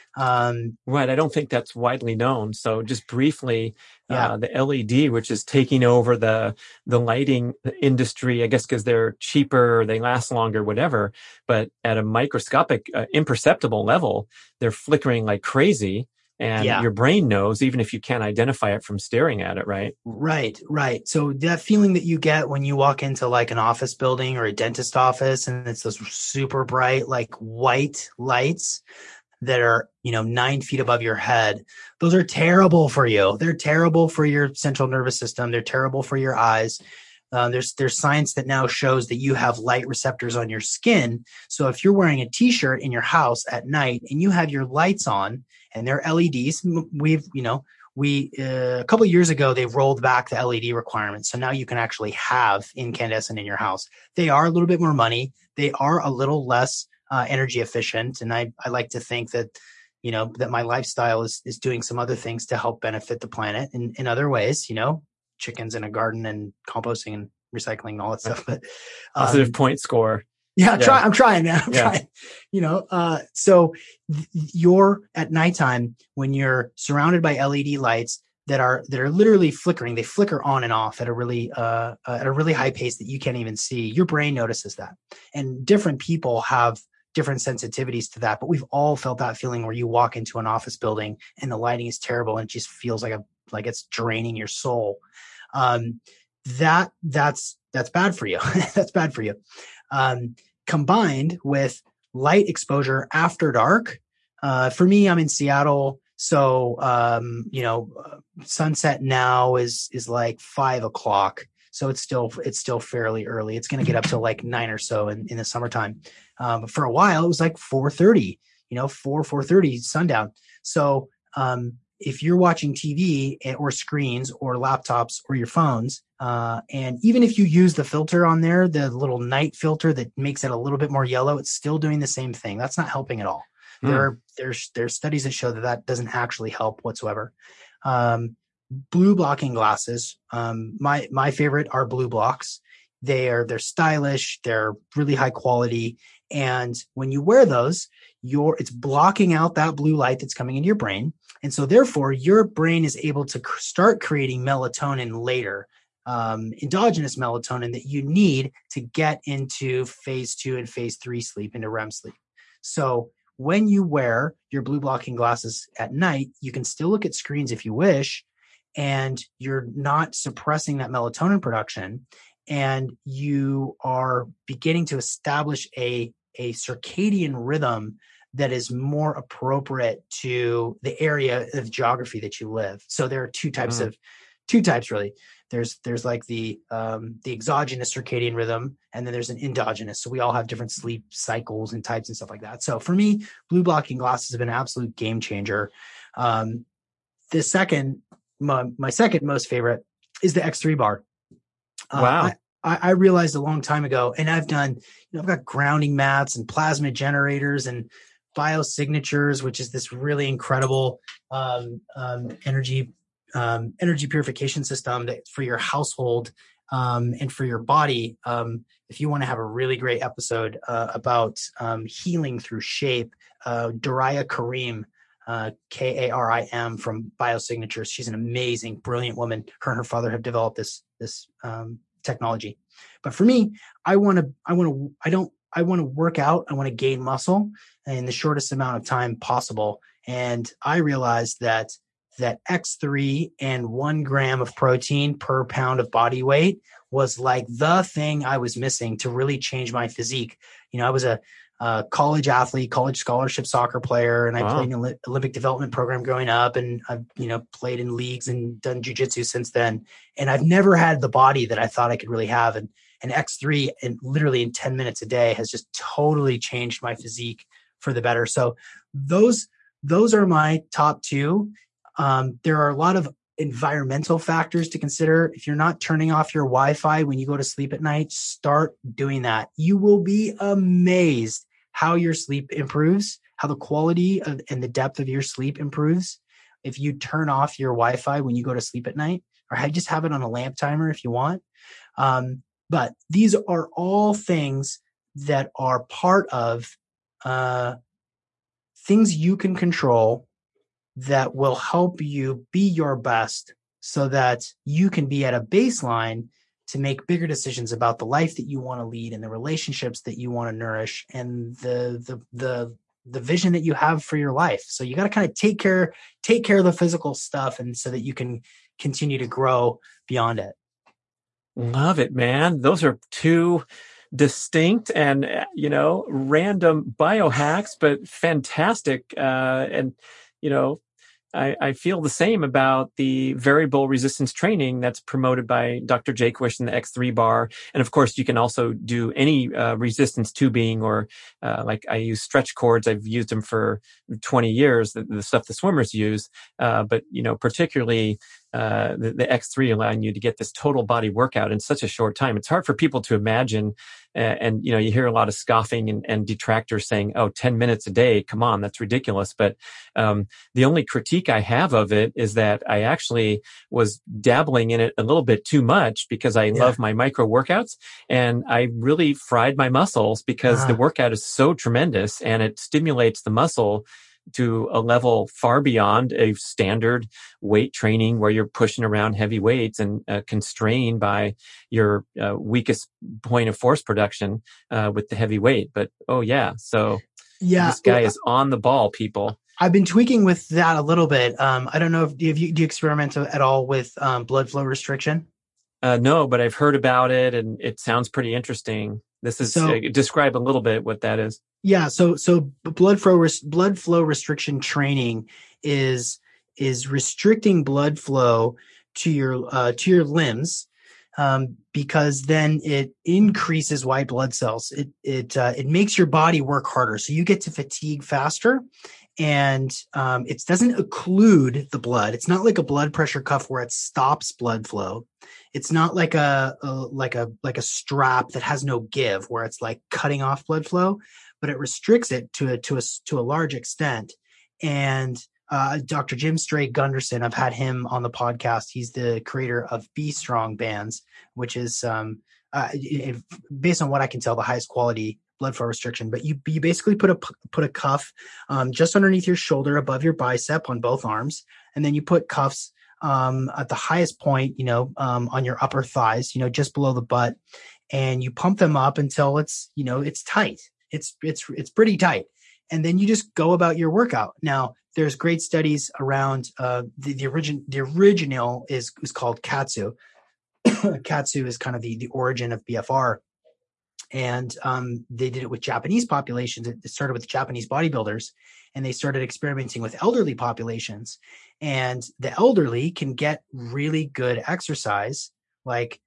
Um, Right. I don't think that's widely known. So just briefly, yeah. uh, the L E D, which is taking over the, the lighting industry, I guess, because they're cheaper, they last longer, whatever. But at a microscopic, uh, imperceptible level, they're flickering like crazy. And Yeah. your brain knows, even if you can't identify it from staring at it, right? Right, right. So that feeling that you get when you walk into like an office building or a dentist office and it's those super bright, like white lights that are, you know, nine feet above your head. Those are terrible for you. They're terrible for your central nervous system. They're terrible for your eyes. Uh, there's there's science that now shows that you have light receptors on your skin. So if you're wearing a t-shirt in your house at night and you have your lights on and they're L E Ds, we've, you know, we, uh, a couple of years ago, they rolled back the L E D requirements. So now you can actually have incandescent in your house. They are a little bit more money. They are a little less uh, energy efficient. And I, I like to think that, you know, that my lifestyle is, is doing some other things to help benefit the planet in, in other ways, you know, chickens in a garden and composting and recycling and all that stuff. But um, positive point score. Yeah, I'm, yeah. Try, I'm trying, man. I'm yeah. trying. You know, uh, so th- you're at nighttime when you're surrounded by L E D lights that are that are literally flickering. They flicker on and off at a really uh, at a really high pace that you can't even see. Your brain notices that, and different people have different sensitivities to that. But we've all felt that feeling where you walk into an office building and the lighting is terrible and it just feels like a like it's draining your soul. Um, that that's that's bad for you. That's bad for you. Um, combined with light exposure after dark. Uh, for me, I'm in Seattle. So, um, you know, uh, sunset now is, is like five o'clock. So it's still, it's still fairly early. It's going to get up to like nine or so in, in the summertime. Um, for a while, it was like four thirty, you know, four, four thirty sundown. So, um, if you're watching T V or screens or laptops or your phones, uh, and even if you use the filter on there, the little night filter that makes it a little bit more yellow, it's still doing the same thing. That's not helping at all. Mm. There are, there's, there's studies that show that that doesn't actually help whatsoever. Um, blue blocking glasses. Um, my, my favorite are blue blocks. They are, they're stylish. They're really high quality. And when you wear those, your, it's blocking out that blue light that's coming into your brain. And so therefore your brain is able to cr- start creating melatonin later, um, endogenous melatonin that you need to get into phase two and phase three sleep, into R E M sleep. So when you wear your blue blocking glasses at night, you can still look at screens if you wish, and you're not suppressing that melatonin production. And you are beginning to establish a, a circadian rhythm that is more appropriate to the area of geography that you live. So there are two types mm. of, two types really. There's, there's like the, um, the exogenous circadian rhythm, and then there's an endogenous. So we all have different sleep cycles and types and stuff like that. So for me, blue blocking glasses have been an absolute game changer. Um, the second my, my second most favorite is the X three bar. Uh, Wow. I, I realized a long time ago, and I've done, you know, I've got grounding mats and plasma generators and biosignatures, which is this really incredible um, um, energy um, energy purification system that for your household um, and for your body. Um, if you want to have a really great episode uh, about um, healing through shape, uh, Daria Karim, uh, K A R I M from Biosignatures. She's an amazing, brilliant woman. Her and her father have developed this this um, technology. But for me, I want to, I want to, I don't, I want to work out. I want to gain muscle in the shortest amount of time possible. And I realized that that X three and one gram of protein per pound of body weight was like the thing I was missing to really change my physique. You know, I was a, a college athlete, college scholarship soccer player, and I Wow. played in an Olympic development program growing up, and I've, you know, played in leagues and done jujitsu since then. And I've never had the body that I thought I could really have. And, and X three, and literally in ten minutes a day, has just totally changed my physique for the better. So those, those are my top two. Um, there are a lot of environmental factors to consider. If you're not turning off your Wi-Fi when you go to sleep at night, start doing that. You will be amazed how your sleep improves, how the quality of, and the depth of your sleep improves if you turn off your Wi-Fi when you go to sleep at night, or just have it on a lamp timer if you want. Um, but these are all things that are part of uh, things you can control that will help you be your best, so that you can be at a baseline to make bigger decisions about the life that you want to lead and the relationships that you want to nourish and the the the the vision that you have for your life. So you got to kind of take care take care of the physical stuff, and so that you can continue to grow beyond it. Love it, man. Those are two distinct and, you know, random biohacks, but fantastic. Uh, and, you know, I, I feel the same about the variable resistance training that's promoted by Doctor Jaquish and the X three bar. And of course, you can also do any uh, resistance tubing, or uh, like I use stretch cords. I've used them for twenty years, the, the stuff the swimmers use. Uh, but, you know, particularly uh, the, the X three allowing you to get this total body workout in such a short time. It's hard for people to imagine. Uh, and, you know, you hear a lot of scoffing and, and detractors saying, oh, ten minutes a day. Come on, that's ridiculous. But um, the only critique I have of it is that I actually was dabbling in it a little bit too much, because I Yeah. love my micro workouts, and I really fried my muscles because Ah. the workout is so tremendous and it stimulates the muscle to a level far beyond a standard weight training where you're pushing around heavy weights and uh, constrained by your uh, weakest point of force production uh, with the heavy weight. But oh yeah, so Yeah. this guy is on the ball, people. I've been tweaking with that a little bit. Um, I don't know if do you, do you experiment at all with um, blood flow restriction? Uh, no, but I've heard about it and it sounds pretty interesting. This is So- uh, describe a little bit what that is. Yeah, so so blood flow res- blood flow restriction training is is restricting blood flow to your uh, to your limbs, um, because then it increases white blood cells. It it uh, it makes your body work harder, so you get to fatigue faster, and um, it doesn't occlude the blood. It's not like a blood pressure cuff where it stops blood flow. It's not like a, a like a like a strap that has no give, where it's like cutting off blood flow, but it restricts it to a to a to a large extent. And uh, Doctor Jim Stray Gunderson, I've had him on the podcast. He's the creator of Be Strong Bands, which is um, uh, it, it, based on what I can tell, the highest quality blood flow restriction. But you you basically put a put a cuff um, just underneath your shoulder, above your bicep on both arms, and then you put cuffs um, at the highest point, you know, um, on your upper thighs, you know, just below the butt, and you pump them up until it's, you know, it's tight. It's, it's, it's pretty tight. And then you just go about your workout. Now there's great studies around, uh, the, the origin, the original is, is called Katsu. Katsu is kind of the, the origin of B F R. And um, they did it with Japanese populations. It started with Japanese bodybuilders, and they started experimenting with elderly populations. And the elderly can get really good exercise, like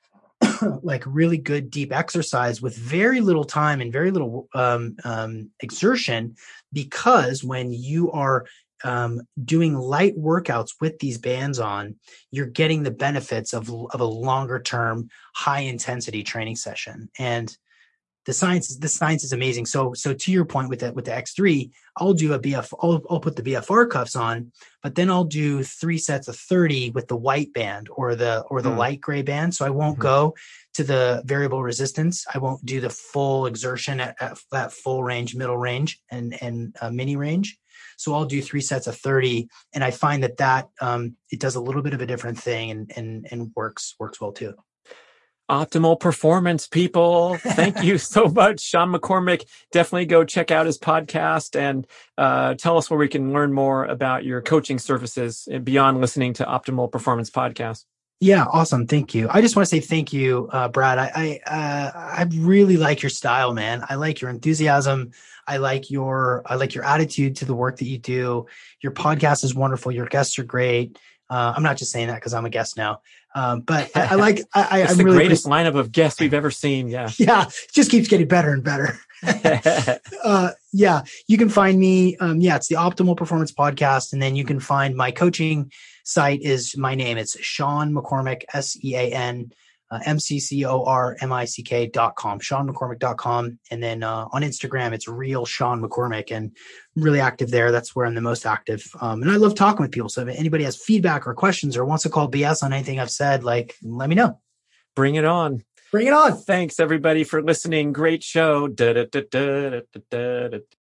like really good deep exercise with very little time and very little um, um, exertion, because when you are um, doing light workouts with these bands on, you're getting the benefits of, of a longer term, high intensity training session. And the science is, the science is amazing. So, so to your point with the, with the X three, I'll do a B F, I'll, I'll put the B F R cuffs on, but then I'll do three sets of thirty with the white band or the, or the mm. light gray band. So I won't mm-hmm. go to the variable resistance. I won't do the full exertion at, at that full range, middle range and, and uh, mini range. So I'll do three sets of thirty. And I find that that, um, it does a little bit of a different thing and, and, and works, works well too. Optimal performance, people. Thank you so much, Sean McCormick. Definitely go check out his podcast and uh, tell us where we can learn more about your coaching services beyond listening to Optimal Performance Podcast. Yeah, awesome. Thank you. I just want to say thank you, uh, Brad. I I, uh, I really like your style, man. I like your enthusiasm. I like your I like your attitude to the work that you do. Your podcast is wonderful. Your guests are great. Uh, I'm not just saying that because I'm a guest now, um, but I, I like. I, it's I'm the really greatest great. lineup of guests we've ever seen. Yeah, yeah, it just keeps getting better and better. uh, yeah, you can find me. Um, yeah, it's the Optimal Performance Podcast, and then you can find my coaching site is my name. It's Sean McCormick, S E A N uh, M C C O R M I C K dot com, Sean McCormick dot com. And then uh, on Instagram, it's real Sean McCormick, and I'm really active there. That's where I'm the most active. Um, and I love talking with people. So if anybody has feedback or questions or wants to call B S on anything I've said, like, let me know. Bring it on. Bring it on. Thanks everybody for listening. Great show. Da, da, da, da, da, da, da.